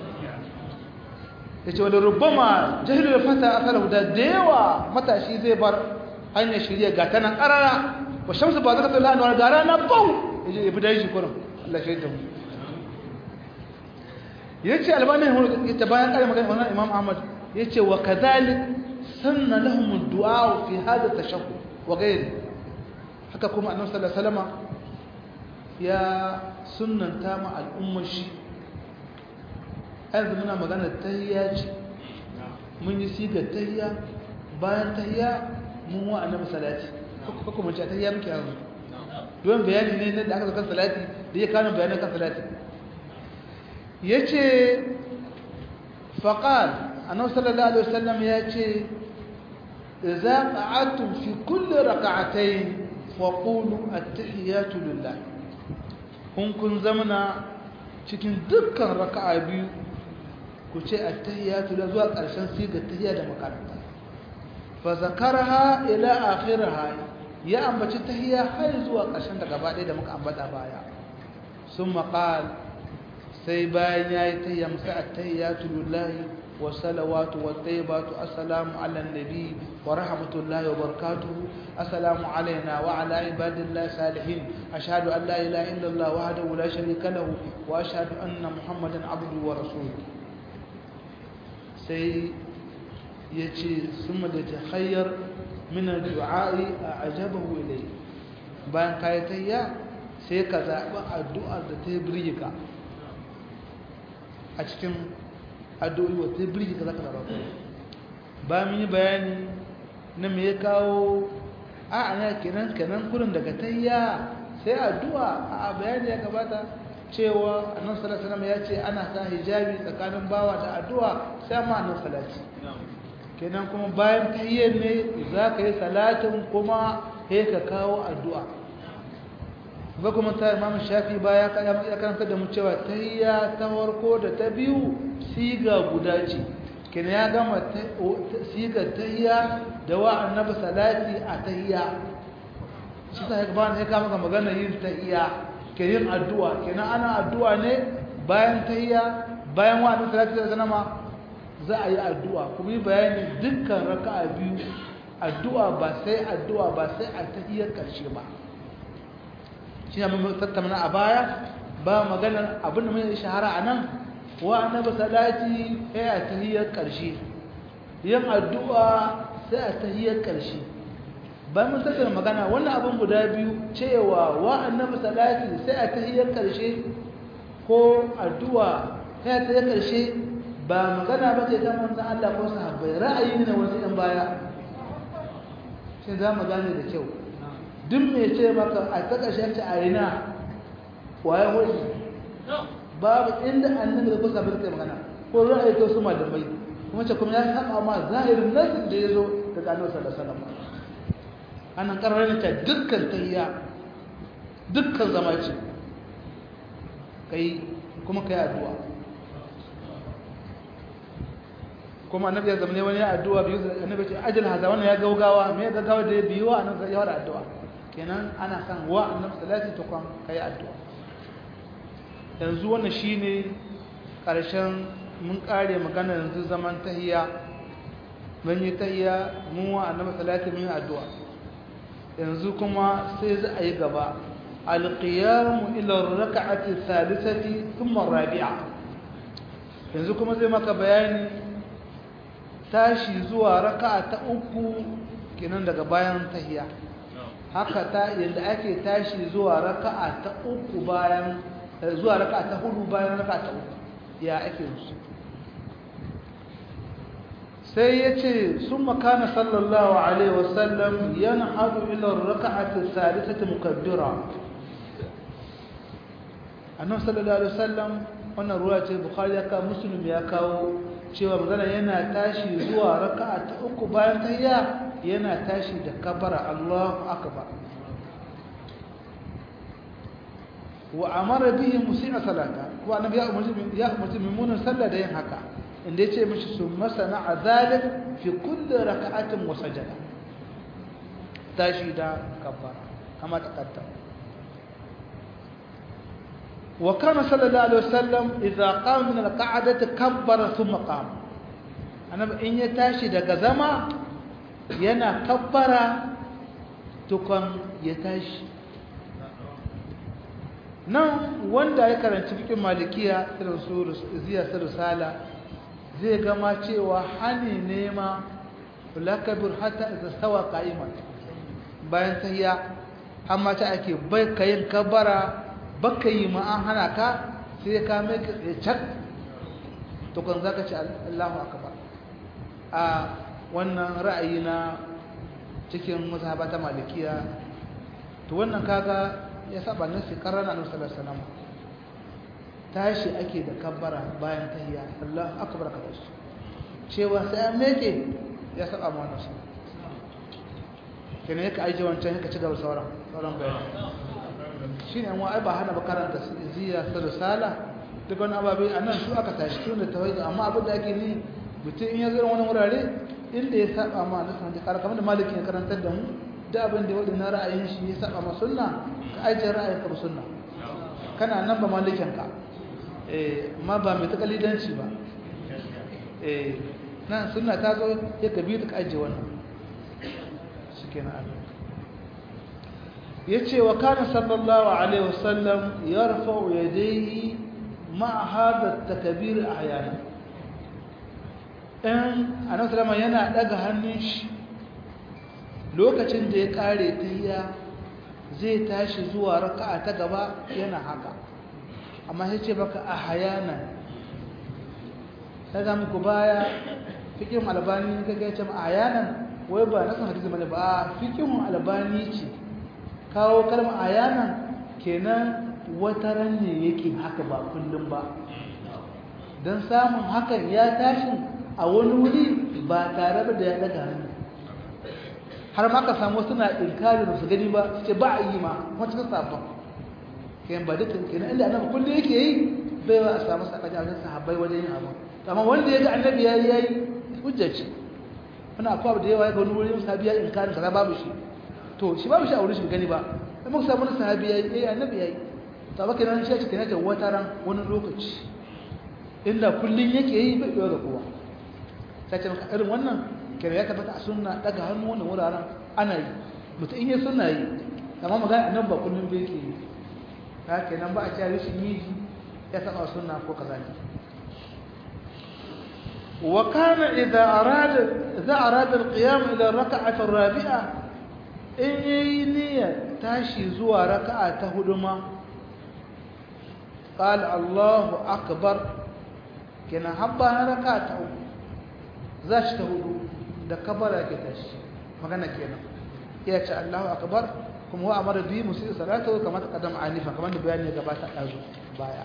S1: yace wala rubbama jahilul fata akalahu da yawa matashi zai bar hanyar shiriya ga tana karara wa shamsu ba zaka tsalla na gara na bau yace ibi dai shi kurum Allah shaida mu yace albani yace bayan kare magana wannan imam ahmad yace wa kadhalik sanna lahum ad-du'a fi hada tashahhud wa ghayri haka kuma annabi sallallahu alaihi wasallam ya sunnanta ma al'ummar shi yanzu muna magana tahiyya ce mun yi sigar tahiyya bayan tahiyya mun wa annabi salati ko kuma ce tahiyya muke yanzu don bayani ne da aka zo kan salati da ya kawo bayanan kan salati yace faqal annabi sallallahu alaihi wasallam yace idza qa'adtum fi kulli rak'atayn faqulu at-tahiyatu lillah kun zamana cikin dukkan raka'a biyu ku ce at-tahiyatu la zuwa ƙarshen sigar tahiyya da makaranta fa zakaraha ila akhiriha ya ambaci tahiyya har zuwa ƙarshen da gaba ɗaya da muka ambata baya summa qala sai bayan yayi tahiyya musa at-tahiyatu lillahi wa salawatu wa tayyibatu assalamu ala nabi wa rahmatullahi wa barakatuhu assalamu alayna wa ala ibadillahi salihin ashhadu an la ilaha illallah wahdahu la sharika lahu wa ashhadu anna muhammadan abduhu wa rasuluhu sai yace summa da takhayyar min ad-du'a'i a'jabahu ilayhi bayan kai tayya sai ka zaɓi addu'ar da ta birge ka a cikin addu'o'i wa ta birge ka zaka zaɓa ba mun yi bayani na me ya kawo a ana kenan kurin daga tayya sai addu'a a bayani ya gabata cewa annabi sallallahu alaihi wasallam ya ce ana sa hijabi tsakanin bawa da addu'a sai ma annabi salati kenan kuma bayan tahiyyar ne za ka yi salatin kuma sai ka kawo addu'a ga kuma ta Imam Shafi baya ya karanta da mu cewa tahiyya ta farko da ta biyu siga guda ce kenan ya gama siga tahiyya da wa annabi salati a tahiyya shi ta ba ne ka maka magana yin tahiyya ke yin addu'a kenan ana addu'a ne bayan tahiyya bayan wa annabi salati da sanama za a yi addu'a kuma yi bayani dukkan raka'a biyu addu'a ba sai a tahiyyar karshe ba shi ne mun tattauna a baya ba maganar abin da mai shahara a nan wa annabi salati sai a tahiyyar karshe yin addu'a sai a tahiyyar karshe ba mun tattauna magana wannan abin guda biyu cewa wa annabi salati sai a tahiyyar karshe ko addu'a sai a tahiyyar karshe ba magana ba ce ta manzon Allah ko sahabbai ra'ayi ne wasu ɗan baya shi za mu gane da kyau duk mai ce maka a ta ƙarshen ta a ina waye wani babu inda annabi da kusa bai magana ko ra'ayi ta su malamai kuma ce kuma ya saba ma zahirin nasin da ya zo daga annabi sallallahu alaihi wasallam anan karrarin ta dukkan tahiyya dukkan zama ce kai kuma kai addu'a kuma annabi ya zama ne wani addu'a biyu annabi ce ajal haza wannan ya gaugawa me ya gaugawa da biyu wa annabi ya fara addu'a kenan ana kan wa annabi salati ta kwan kai addu'a yanzu wannan shine karshen mun kare magana yanzu zaman tahiyya mun yi tahiyya mun wa annabi salati mun yi addu'a yanzu kuma sai za a yi gaba alqiyam ila ar-rak'ati ath-thalithati thumma ar-rabi'a yanzu kuma zai maka bayani tashi zuwa raka'a ta uku kenan daga bayan tahiyya haka ta yanda ake tashi zuwa raka'a ta uku bayan zuwa raka'a ta hudu bayan raka'a ta uku ya ake su sai yace summa kana sallallahu alaihi wasallam yanhadu ila ar-rak'ati ath-thalithati mukabbira annabi sallallahu alaihi wasallam wannan ruwa ce bukhari ya kawo muslim ya kawo cewa magana yana tashi zuwa raka'a ta uku bayan tahiyya yana tashi da kabara Allahu akbar wa amara bihi musi'a salata wa annabi ya umarci mummunan sallah da yin haka inda yace mishi summa sana'a zalik fi kulli raka'atin wa sajada tashi da kabara kama takaddama وكان صلى الله عليه وسلم إذا قام من القعدة كبر ثم قام أنا إن يتاشي دقا زما ينا كبر تكن يتاشي nan wanda ya karanci fikin malikiya irin su ziya su risala zai gama cewa hani nema lakabir hatta idza stawa qa'iman bayan tahiyya amma ta ake bai kayin kabara baka yi ma an hana ka sai ka mai ka cak to kan zaka ce Allahu akbar a wannan ra'ayi na cikin mazhaba ta malikiya to wannan kaga ya saba nasi karana annabi sallallahu alaihi wasallam tashi ake da kabbara bayan tahiyya Allahu akbar ka tashi cewa sai an meke ya saba mu wannan sunna kenan yake aije wancan yake ci gaba sauran bayani shine an ai ba hana ba karanta ziya da risala duk wani ababe anan su aka tashi tun da tawhid amma abin da ake ni mutum in ya zo wani wurare inda ya saba ma na sanin kar kamar da maliki ya karantar da mu da abin da wadin ra'ayin shi ya saba ma sunna ka aje ra'ayin ka sunna kana nan ba malikin ka amma ba mai takalidanci ba nan sunna ta zo ya gabi da aje wannan shikenan yace wa kana sallallahu alaihi wasallam yarfa'u yadayhi ma hadha at-takbir ahyana annabi sallama yana daga hannun shi lokacin da ya kare tahiyya zai tashi zuwa raka'a ta gaba yana haka amma sai ce baka ahyana daga muku baya fikin albani kaga ya ce ahyanan wai ba na san hadisi bane ba fikin albani ce kawo kalmar ayanan kenan wataran ne yake haka ba kullum ba don samun hakan ya tashi a wani wuri ba tare da ya daga hannu har ma ka samu suna inkari da su gani ba su ce ba a yi ma wata ta sabon kenan ba dukkan kenan inda annabi kullum yake yi bai ba a samu sakaci a wajen sahabbai wajen yin abu amma wanda ya ga annabi ya yi hujjaci wani akwai abu da yawa ya ga wani wurin sahabi ya inkarin kaza babu shi to shi babu shi a wurin shi gani ba sai muka samu wani sahabi yayi annabi yayi to ba kenan shi kenan da wata ran wani lokaci inda kullun yake yi bai da kowa sai ce maka irin wannan kenan ya tabbata a sunna daga hannu wannan wuraren ana yi mutum in ya sunna yi amma magana annabi ba kullun bai yake yi ta kenan ba a cewa shi yi ya saba sunna ko kaza ne وكان إذا أراد القيام إلى الركعة الرابعة in yayi niyyar tashi zuwa raka'a ta hudu ma qala Allahu akbar kenan habba na raka'a ta uku zashi ta hudu da kabara ke tashi magana kenan ya ce Allahu akbar kuma wa amara bi musi salatu kamar ta kadam anifa kamar da bayani ya gabata dazu baya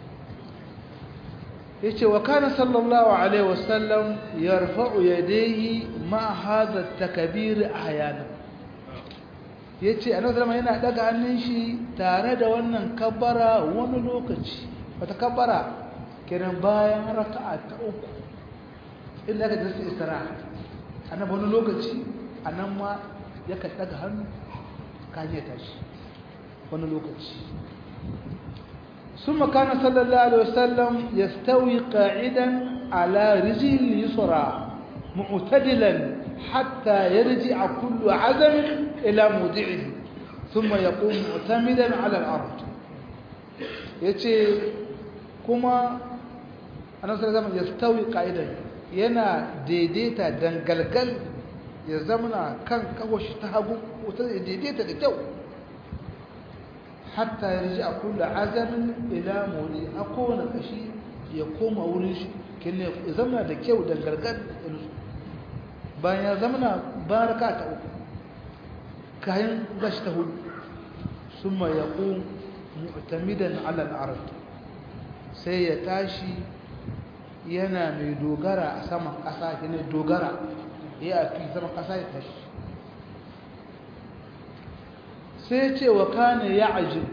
S1: yace wa kana sallallahu alaihi wasallam yarfa'u yadayhi ma hadha at-takbir ahyana yace annabi sallallahu yana daga hannun shi tare da wannan kabbara wani lokaci wata kabbara kiran bayan raka'a ta uku illa ga dasu istiraha annabi wani lokaci anan ma yake daga hannu kan ya tashi wani lokaci ثم كان صلى الله عليه وسلم يستوي قاعدا على رجله اليسرى معتدلا حتى يرجع كل عزم إلى موضعه ثم يقوم معتمدا على الأرض يتي كما أنا صلى الله عليه وسلم يستوي قاعدا ينا ديديتا دنقلقل يزمنا كان كوش تهبو وتديديتا لتو حتى يرجع كل عزم إلى موضعه أكون كشي يقوم أوليش كأنه يزمنا دكيو دنقلقل bayan ya zamana baraka ta uku kayan gashi ta hudu summa yaqum mu'tamidan ala al-ard sai ya tashi yana mai dogara a saman kasa yana dogara ya fi saman kasa ya tashi sai ya ce wa kana ya'jil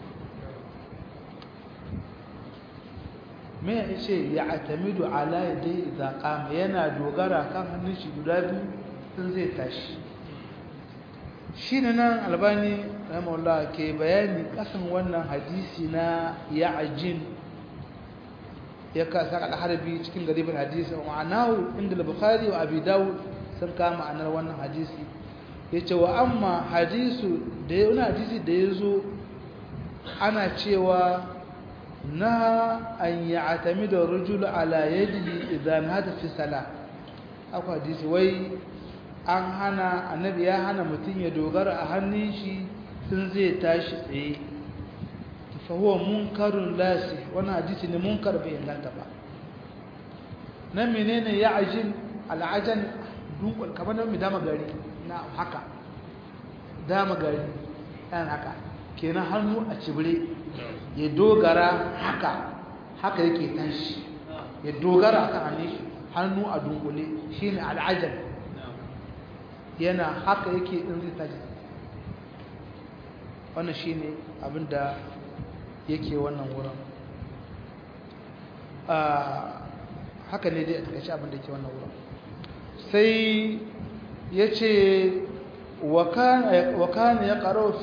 S1: me yace ya atamidu ala yadai idza qama yana dogara kan hannun shi guda biyu sun zai tashi shine nan albani rahimahullah ke bayani kasan wannan hadisi na ya'jin ya ka saka al-harbi cikin garibin hadisi wa ma'anahu inda al-bukhari wa abi dawud sun ka ma'anar wannan hadisi yace wa amma hadisu da yana hadisi da yazo ana cewa na an ya'tamida ar-rajul ala yadihi idan hada fi salat akwai hadisi wai an hana annabi ya hana mutun ya dogara a hannun shi sun zai tashi tsaye fa huwa munkarun lasi wannan hadisi ne munkar bai inganta ba nan menene ya'jin al'ajan dunkul kamar nan mi dama gari na haka dama gari dan haka kenan hannu a cibire ya dogara haka yake tashi ya dogara akan hannu a dunkule shine al'ajan yana haka yake din zai tashi wannan shine abinda yake wannan wurin haka ne dai a takaice abinda yake wannan wurin sai yace wa kana yaqra'u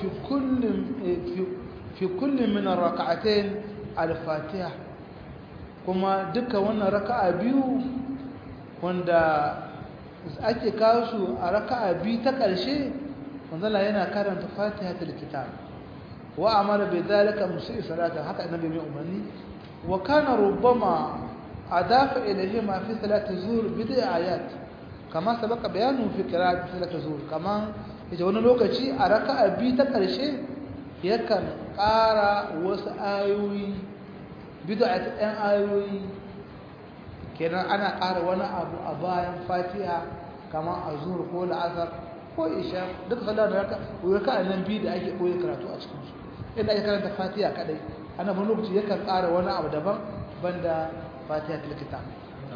S1: fi kulli min ar-rak'atayn al-fatiha kuma duka wannan raka'a biyu wanda ake kawo su a raka'a biyu ta ƙarshe manzala yana karanta fatihatul kitab wa amara bi dhalika musii salata haka annabi mai umarni wa kana rubbama adafa ilayhi ma fi salati zuhr bid'a ayat kama sabaka bayanu fi qira'ati salati zuhr kama yace wani lokaci a raka'a biyu ta ƙarshe yakan ƙara wasu ayoyi bid'at ɗan ayoyi kenan ana ƙara wani abu a bayan fatiha kamar azhur ko la'asar ko isha duka sallar da raka'a nan biyu da ake koyi karatu a cikin su inda ake karanta fatiha kadai ana wani lokaci yakan ƙara wani abu daban banda fatiha ta kitab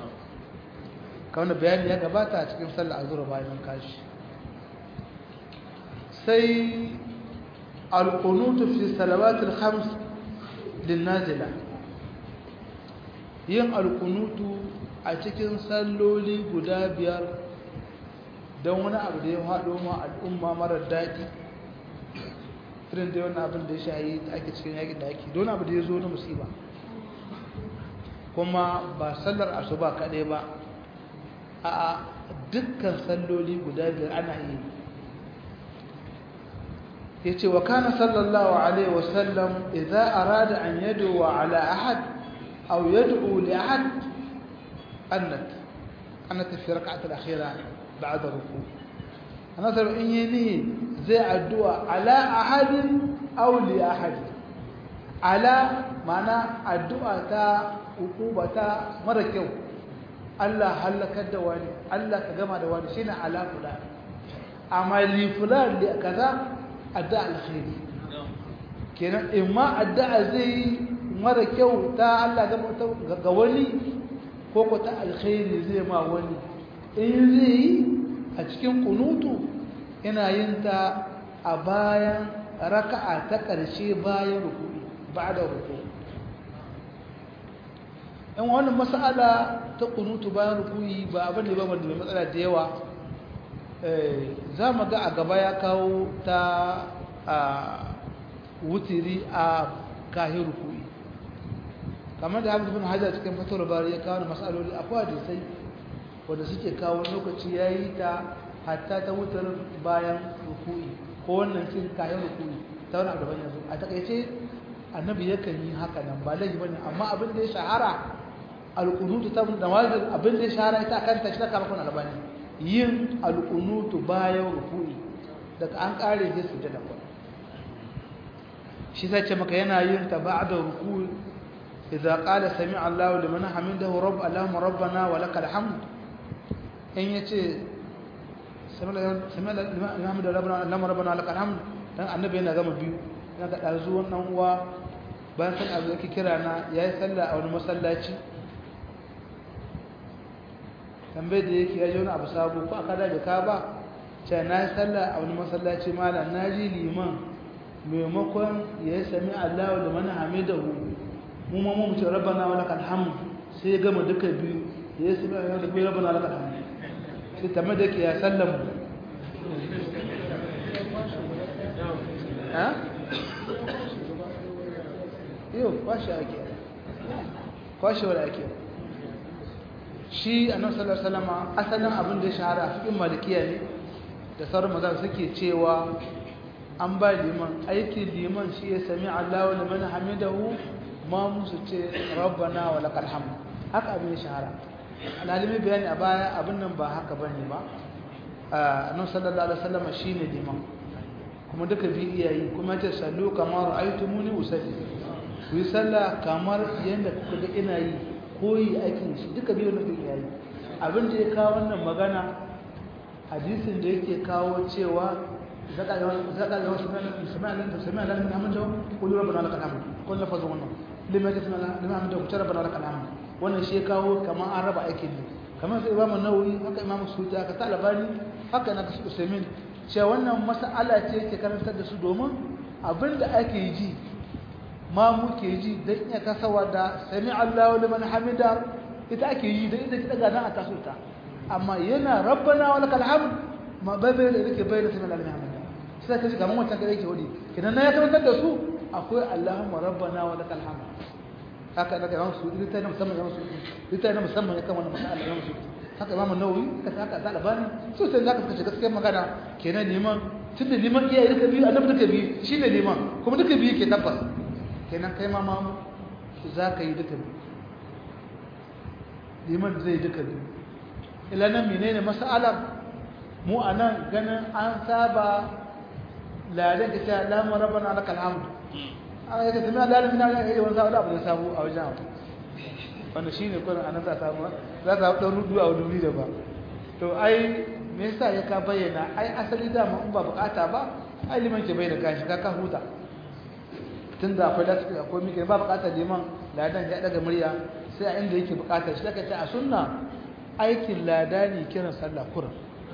S1: kamar bayani ya gabata a cikin sallar azhur bayan kashi sai al-qunut fi salawat al-khams lin-nazila yin al-qunutu a cikin salloli guda biyar don wani abu da ya haɗo ma al'umma marar daɗi irin da wani abin da ya shayi da ake cikin yakin da ake don abu da ya zo na musiba kuma ba sallar asuba kaɗai ba a dukkan salloli guda biyar ana yi ya ce wa kana sallallahu alaihi wasallam idan arada an yado wa ala ahad aw yad'u li ahad annat fi rak'at al-akhirah بعد الركوع أنا أقول إني زي الدعاء على أحد أو لأحد على معنى الدعاء تا عقوبة تا مركو الله هلك الدواني الله كجمع دواني شين على فلان أما لفلان لكذا الدعاء الخير كنا إما الدعاء زي مركو تا الله جمع جواني كوكو تا الخير زي ما وني in zai yi a cikin kunutu yana yin ta a bayan raka'a ta ƙarshe bayan ruku'i ba'da ruku'i in wannan mas'ala ta kunutu bayan ruku'i ba abin da ba wanda mai matsala da yawa za mu ga a gaba ya kawo ta wutiri a kahin ruku'i kamar da Hafiz bin Hajar cikin Fathul Bari ya kawo mas'aloli akwai hadisai wanda suke kawo lokaci ya yi ta hatta ta wutar bayan rukui ko wannan cin kayan rukui ta wani abu daban yanzu a takaice annabi yakan yi haka nan ba laifi bane amma abin da ya shahara alqunutu ta da wajen abin da ya shahara ita kanta shi ta kama kun albani yin alqunutu bayan rukui daga an kare shi sujada ko shi sai ce maka yana yin ta ba'da rukui idza qala sami'a Allahu liman hamidahu Allahumma rabbana wa lakal hamd in yace sami'a liman rabbana Allahumma rabbana lakal hamd dan annabi yana gama biyu yana ga dazu wannan uwa bayan san abu yake kira na yayi sallah a wani masallaci tambaye da yake ya ji wani abu sabo ko aka da ka ba ce na yi sallah a wani masallaci malam na ji liman maimakon ya yi sami Allahu liman hamidahu mu ma mu ce rabbana wa lakal hamd sai ya gama duka biyu ya yi sami Allahu da rabbana wa lakal hamd sai tambaye da yake ya sallamu ha yau kwashe ake ake shi annabi sallallahu alaihi wasallam asalin abin da ya shahara a cikin malikiya ne da sauran mazan suke cewa an ba liman aikin liman shi ya sami Allahu liman hamidahu ma musu ce rabbana wa lakal hamd haka abin ya shahara alalimi bayani a baya abin nan ba haka bane ba annabi sallallahu alaihi wasallam shine liman kuma duka bi iyayi kuma ta sallu kamar ra'aytumuni usalli ku yi sallah kamar yadda kuka ga ina yi koyi aikin shi duka biyu na kuka yi abin da ya kawo wannan magana hadisin da yake kawo cewa zaka ga wasu sami'an Allah min hamdu qul rabbana lakal hamd kun lafazin wannan lima ta sami'an lima hamdu qul rabbana lakal hamd wannan shi ya kawo kamar an raba aikin ne kamar sai Imam Nawawi haka Imam Suyuti haka Talabani haka na kasu Usaimin cewa wannan mas'ala ce ke karantar da su domin abinda ake ji ma muke ji dan iya kasawa da sami Allahu liman hamida ita ake yi dan ita daga nan a taso ta amma yana rabbana wa lakal hamd ma bai da yake bai da sami Allahu liman hamida sai kaji kaman wancan kai yake wadi idan na ya karantar da su akwai Allahumma rabbana wa lakal hamd haka daga Imam Suyuti ita ne musamman Imam Suyuti ita ne musamman ya kan wannan mas'ala Imam Suyuti haka Imam Nawawi haka Talabani so sai zaka kace gaskiyar magana kenan liman tunda liman iyaye duka biyu annabi duka biyu shine liman kuma duka biyu ke tabbas kenan kai ma mamu za ka yi duka biyu liman zai duka biyu ila nan menene mas'alar mu anan ganin an saba ladan ka ta lamu rabbana lakal hamd ai ka tana ladan ina ga yayin wanda abu da sabu a wajen wannan shine kullun anan za ta samu za ta dan rudu a wuri da ba to ai me yasa ya ka bayyana ai asali da mu ba bukata ba ai liman ke bayyana kashi ka huta tunda akwai lafiya akwai mike ba bukatar liman ladan ya daga murya sai a inda yake bukatar shi daga ce a sunna aikin ladani kiran sallah kuran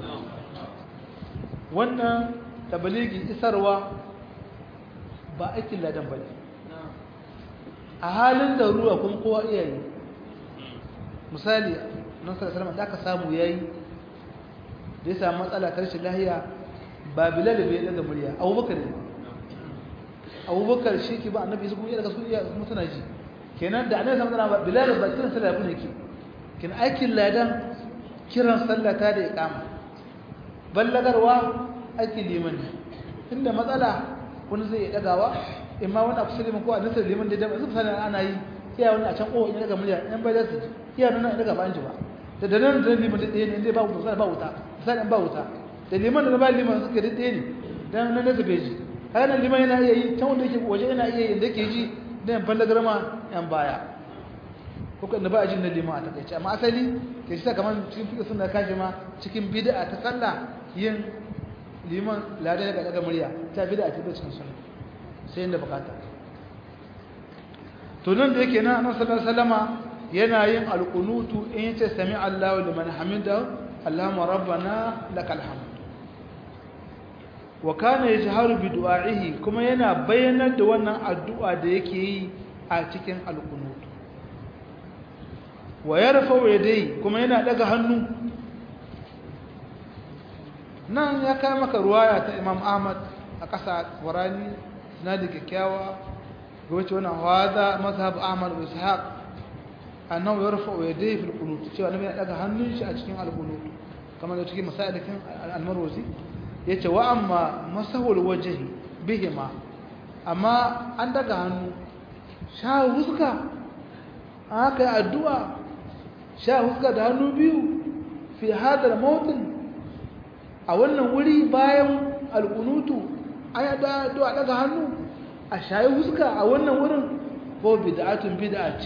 S1: wannan tabligi isarwa ba aikin ladan bane a halin da ruwa kun kowa iyaye misali nan sallallahu alaihi da aka samu yayi da ya samu matsala karshe lahiya ba bilal bai daga murya abubakar ne abubakar shi ke ba annabi su kuma daga su iya mutuna ji kenan da annabi sallallahu alaihi wasallam bilal ba kiran sallah bane yake kenan aikin ladan kiran sallah ta da iqama ballagarwa aikin liman ne inda matsala wani zai dagawa imma wani abu sai liman ko annabi liman da su sanan ana yi iya wani a can ko in daga murya in bai da su iya nan in daga ba an ji ba da nan da liman da ɗaya ne inda ba wuta ba wuta sai ba wuta da liman da ba liman suke da ɗaya ne dan nan da beji haka liman yana iya yi can wanda yake waje yana iya yi da yake ji da yan ballagarma yan baya ko kan da ba a jin na liman a takaice amma asali ke shi kamar cikin fiƙe suna kashi ma cikin bid'a ta sallah yin liman lada daga murya ta bid'a ta cikin sunna sai inda bukata to nan da yake nan annabi sallallahu alaihi wasallama yana yin alqunutu in yace sami Allahu liman hamidahu Allahumma rabbana lakal hamd wa kana yajharu bi du'a'ihi kuma yana bayyanar da wannan addu'a da yake yi a cikin alqunut wa yarfa'u yadayhi kuma yana daga hannu nan ya kai maka ruwaya ta Imam Ahmad a ƙasa warani na da kyakkyawa ga wace wannan wada mazhab Ahmad bin Ishaq annahu yarfa'u yadayhi fil qunut cewa annabi ya daga hannun shi a cikin alqunut kamar da cikin masalikin al-Marwazi yace wa amma masahul wajhi bihima amma an daga hannu sha huska aka addu'a sha huska da hannu biyu fi hadal mawtin a wannan wuri bayan alqunutu ay da addu'a daga hannu a shayi huska a wannan wurin ko bid'atun bid'ati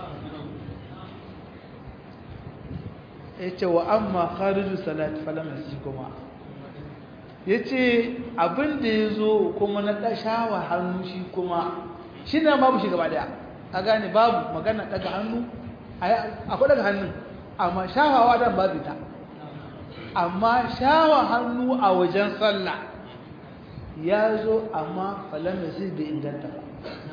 S1: yace wa amma khariju salat falam yasikuma yace abin da yazo kuma na dashawa hannu shi kuma shi ne babu shi gaba daya a gane babu magana daga hannu akwai daga hannun amma shawawa dan babu ta amma shawa hannu a wajen sallah yazo amma falam yasib bi inganta ba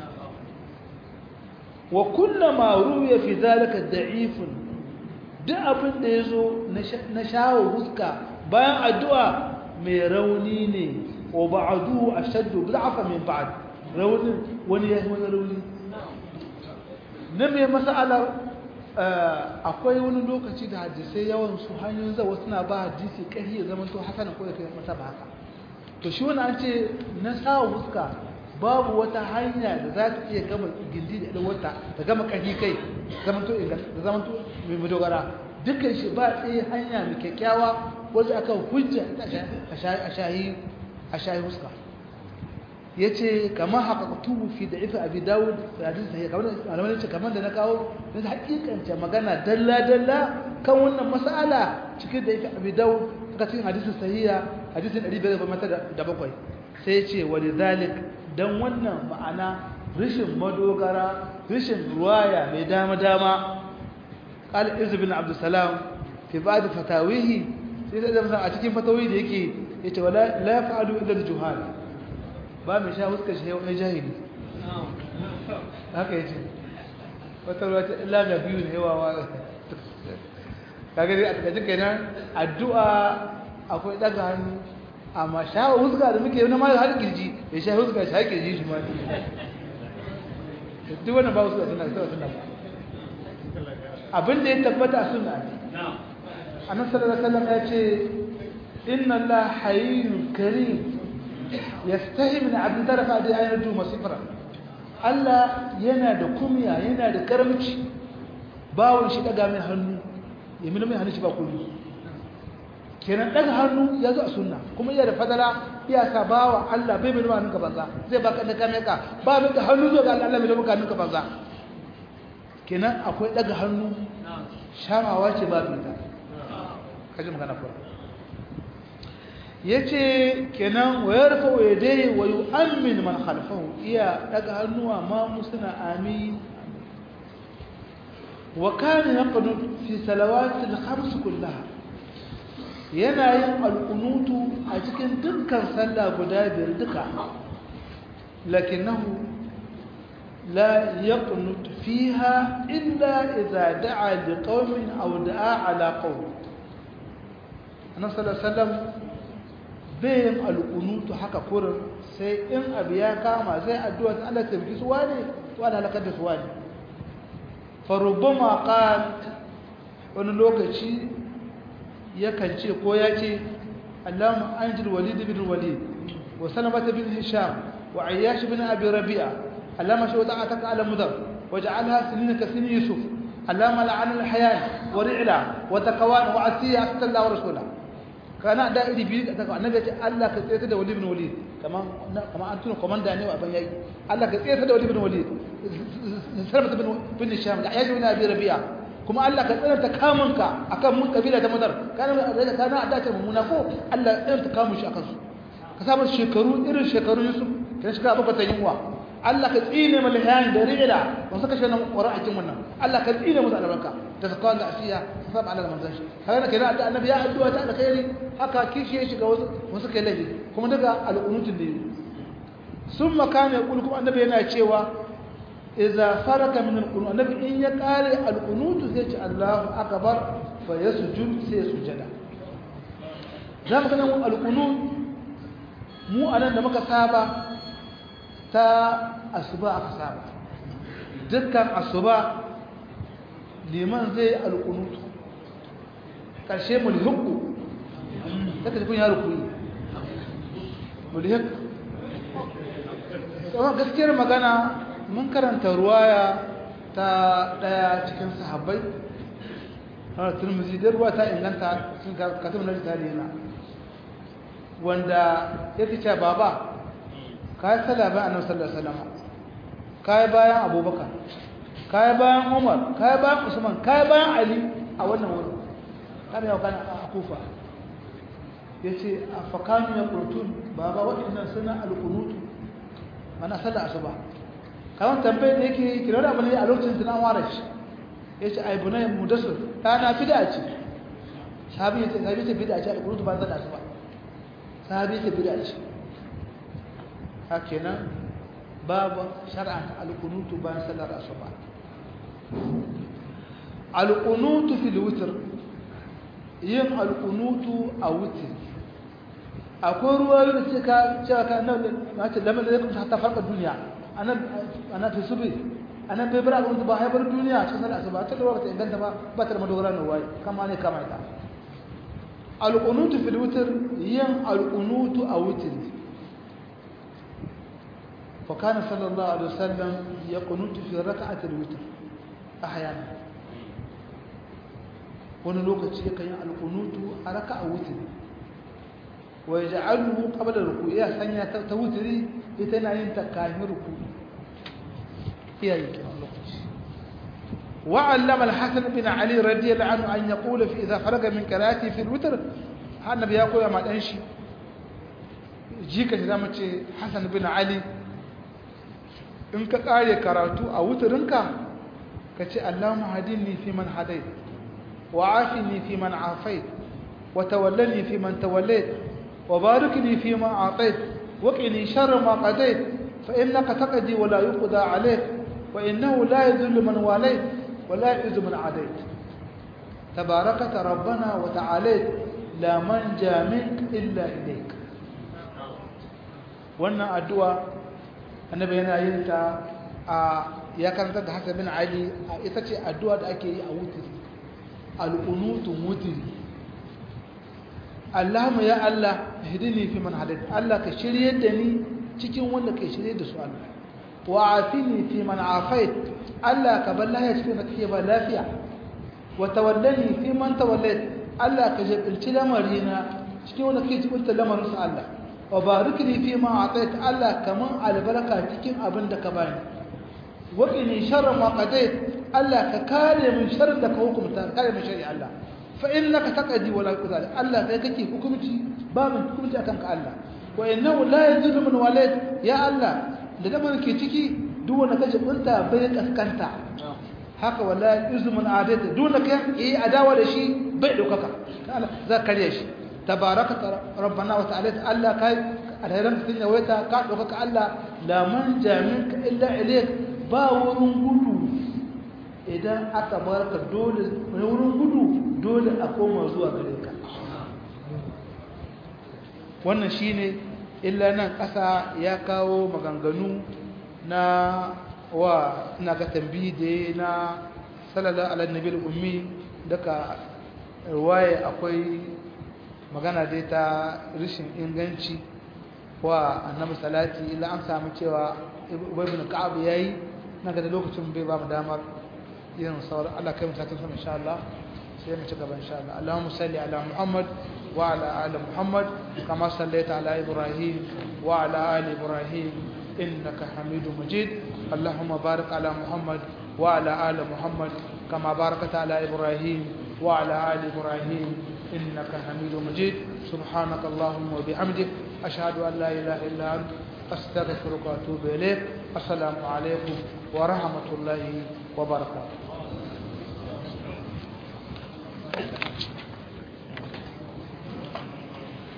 S1: wa kullama ruya fi zalika da'ifun duk abin da yazo na shawo huska bayan addu'a mai rauni ne wa ba'du ashaddu bid'afa min ba'd raunin wani ya wani rauni na mai mas'alar akwai wani lokaci da hadisai yawan su hanyoyin zawa suna ba hadisi ƙarfi ya zama to hasana ko ya kai masa ba haka to shi wani an ce na shawo huska babu wata hanya da za ta iya gama gindi da wata da gama ƙarfi kai zamanto mai madogara dukkan shi ba tsaye hanya mai kyakkyawa wanda aka hujja a shahi huska yace kama haqaqtu fi da'if abi daud hadisi sahih kamar malaman yace kamar da na kawo ne hakikance magana dalla dalla kan wannan mas'ala cikin da'if abi daud cikin hadisi sahiha hadisin 507 sai yace walidhalik dan wannan ma'ana rishin madogara rishin ruwaya mai dama dama qala izz bin abd salam fi ba'd fatawihi sai da a cikin fatawi da yake yace wala la yaf'alu illa al-juhal ba mai sha huska shi wani jahili haka yace wata ruwa ta illa da biyu ne yawa kaga dai a cikin kenan addu'a akwai daga hannu amma sha huska da muke na ma har kirji ya sha huska shi har kirji shi ma duk wannan ba su da sunna abin da ya tabbata sunna annabi sallallahu alaihi wasallam ya ce inna allaha hayyun karim yastahi min abin tarafa da ayyar duma sifra Allah yana da kumya yana da karamci bawon shi daga mai hannu ya mini mai hannu shi ba kullu kenan daga hannu ya zo a sunna kuma iya da fadala iya sa bawa Allah bai mini hannun ka banza zai baka da kame ka ba mai da hannu zo ga Allah mai maka hannun ka banza kenan akwai daga hannu shamawa ce ba bita kaji magana fara yace kenan wayar fa wayadai wa yu'min man khalfahu iya daga hannuwa ma musuna amin wa kana yaqnut fi salawatil khams kullaha yana yin alqunutu a cikin dukkan sallah guda biyar duka lakinnahu la yaqnut fiha illa idza da'a liqaumin aw da'a ala qaum annabi sallallahu alaihi wasallam bayan alƙunutu haka kurin sai in abu ya kama sai addu'a ta Allah ta biki suwa ne wala halakar da suwa ne farubama qal wani lokaci yakan ce ko ya ce Allahumma anjil walid bin walid wa salamata bin hisham wa ayyash bin abi rabi'a Allahumma shawata'ataka ala mudar waj'alha sinina ka sin yusuf Allahumma la'an al-hayan wa ri'la wa taqwan wa asiya sallallahu wa rasulahu kana da iri biyu da annabi ya ce Allah ka tsaya da Walid ibn Walid kaman an tuna komanda ne a ban yayi Allah ka tsaya da Walid ibn Walid sarfata bin Sham da ayyuna na bi Rabi'a kuma Allah ka tsaya ta kamunka akan mun kabila ta Madar kana da ta mummuna ko Allah ya tsaya ta kamun shi akan su ka samu shekaru irin shekaru Yusuf kan shiga abuka ta yunwa Allah ka tsine mu lihan da ri'la ba saka shi nan qura'atin wannan Allah ka tsine mu da albarka da zakwan da asiya sab ala manzon shi kana kenan da annabi ya addu'a ta alkhairi haka kishi ya shiga wasu kai laifi kuma daga al'unutun ne summa kana yaqulu kuma annabi yana cewa idza faraka min al-qunut annabi in ya kare al-qunut sai ce Allahu akbar fa yasjud sai sujada zaka kana al-qunut mu anan da muka saba ta asuba aka saba dukkan asuba liman zai al-qunut karshe mulhiqu take kun ya rukuyi mulhiq to gaskiyar magana mun karanta ruwaya ta daya cikin sahabbai har Tirmidhi da ruwa ta inganta sun katabu na tarihina wanda yake cewa baba kai sala ba annabi sallallahu alaihi wasallam kai bayan Abubakar kai bayan Umar kai bayan Usman kai bayan Ali a wannan wurin kada yau kana a Kufa yace afakanu ya qurtun baba wadannan suna alqunutu mana sallar asuba kawan tambaye da yake kira da bane a lokacin tunan warash yace ai bunay mudassir kana bid'a ce sahabi ce bid'a ce alqunutu ba sallar asuba sahabi ce bid'a ce hakenan babu shar'an alqunutu ba sallar asuba alqunutu fil witr yin alqunutu a witr akwai ruwayoyi da suka cewa ka annabi na ce lamar da zai kuma hatta farka duniya ana fi subi ana bai bar abin da ba haifar duniya cikin sallar asuba ta ruwa ta inganta ba ta da madogara na waye kama ne kama ita alqunutu fil witr yin alqunutu a witr fa kana sallallahu alaihi wasallam yaqunutu fi rak'ati al-witr ahyana wani lokaci yakan yi alqunutu a raka'a witr wa yaj'aluhu qabla ruku'i ya sanya ta wutri ita na yin takahin ruku'i iyayi lokaci wa allama al-hasan bin ali radiyallahu anhu an yaqula fi idha faraga min qira'ati fi al-witr annabi ya koya ma dan shi jika da zamu ce hasan bin ali in ka kare karatu a wutrinka kace allahumma hadini fi man hadayt wa afini fi man afayt wa tawallani fi man tawallayt وبارك لي فيما أعطيت وقني شر ما قضيت فإنك تقضي ولا يقضى عليك وإنه لا يذل من واليت ولا يعز من عاديت تباركت ربنا وتعاليت لا منجى منك إلا إليك wannan addu'a annabi yana yin ta ya karanta da Hassan bin Ali ita ce addu'a da ake yi a wutiri al-qunutu wutiri Allahumma ya Allah hidini fi man hadait Allah ka shiryar da ni cikin wanda kai shirye da su Allah wa afini fi man afait Allah ka bar lafiya cikin wanda kake ba lafiya wa tawallani fi man tawallait Allah ka jibinci lamarina cikin wanda kake jibinta lamarin sa Allah wa barik li fi ma atait Allah kaman albaraka cikin abin da ka bani wa qini sharra ma qadait Allah ka kare min sharrin da ka hukunta kare min shari'a Allah fa innaka taqdi wa la yuqda Allah kai kake hukunci babu hukunci akan ka Allah wa innahu la yazidu min walid ya Allah da zaman ke ciki duk wanda kaje bunta bai kaskanta haka wala yuzu min adata duk wanda kai yi adawa da shi bai dokaka Allah za kare shi tabarakata rabbana wa ta'ala Allah kai alheran sun yawaita ka dokaka Allah la man jaminka illa ilayk ba wurin gudu idan aka barka dole wurin gudu dole a koma zuwa gare ka wannan shine illa nan ƙasa ya kawo maganganu na wa ina ga tambayi na sallallahu alaihi nabiyil ummi daga ruwaye akwai magana dai ta rishin inganci wa annabi salati illa an samu cewa ibn ka'ab yayi naga da lokacin bai ba mu damar yin sauran Allah kai mutakin sama insha Allah sai mu ci gaba insha Allah Allahumma salli ala Muhammad wa ala ali Muhammad kama sallaita ala Ibrahim wa ala ali Ibrahim innaka Hamidum Majid Allahumma barik ala Muhammad wa ala ali Muhammad kama barakta ala Ibrahim wa ala ali Ibrahim innaka Hamidum Majid subhanaka Allahumma wa bihamdik ashhadu an la ilaha illa anta astaghfiruka wa atubu ilayk assalamu alaikum wa rahmatullahi wa barakatuh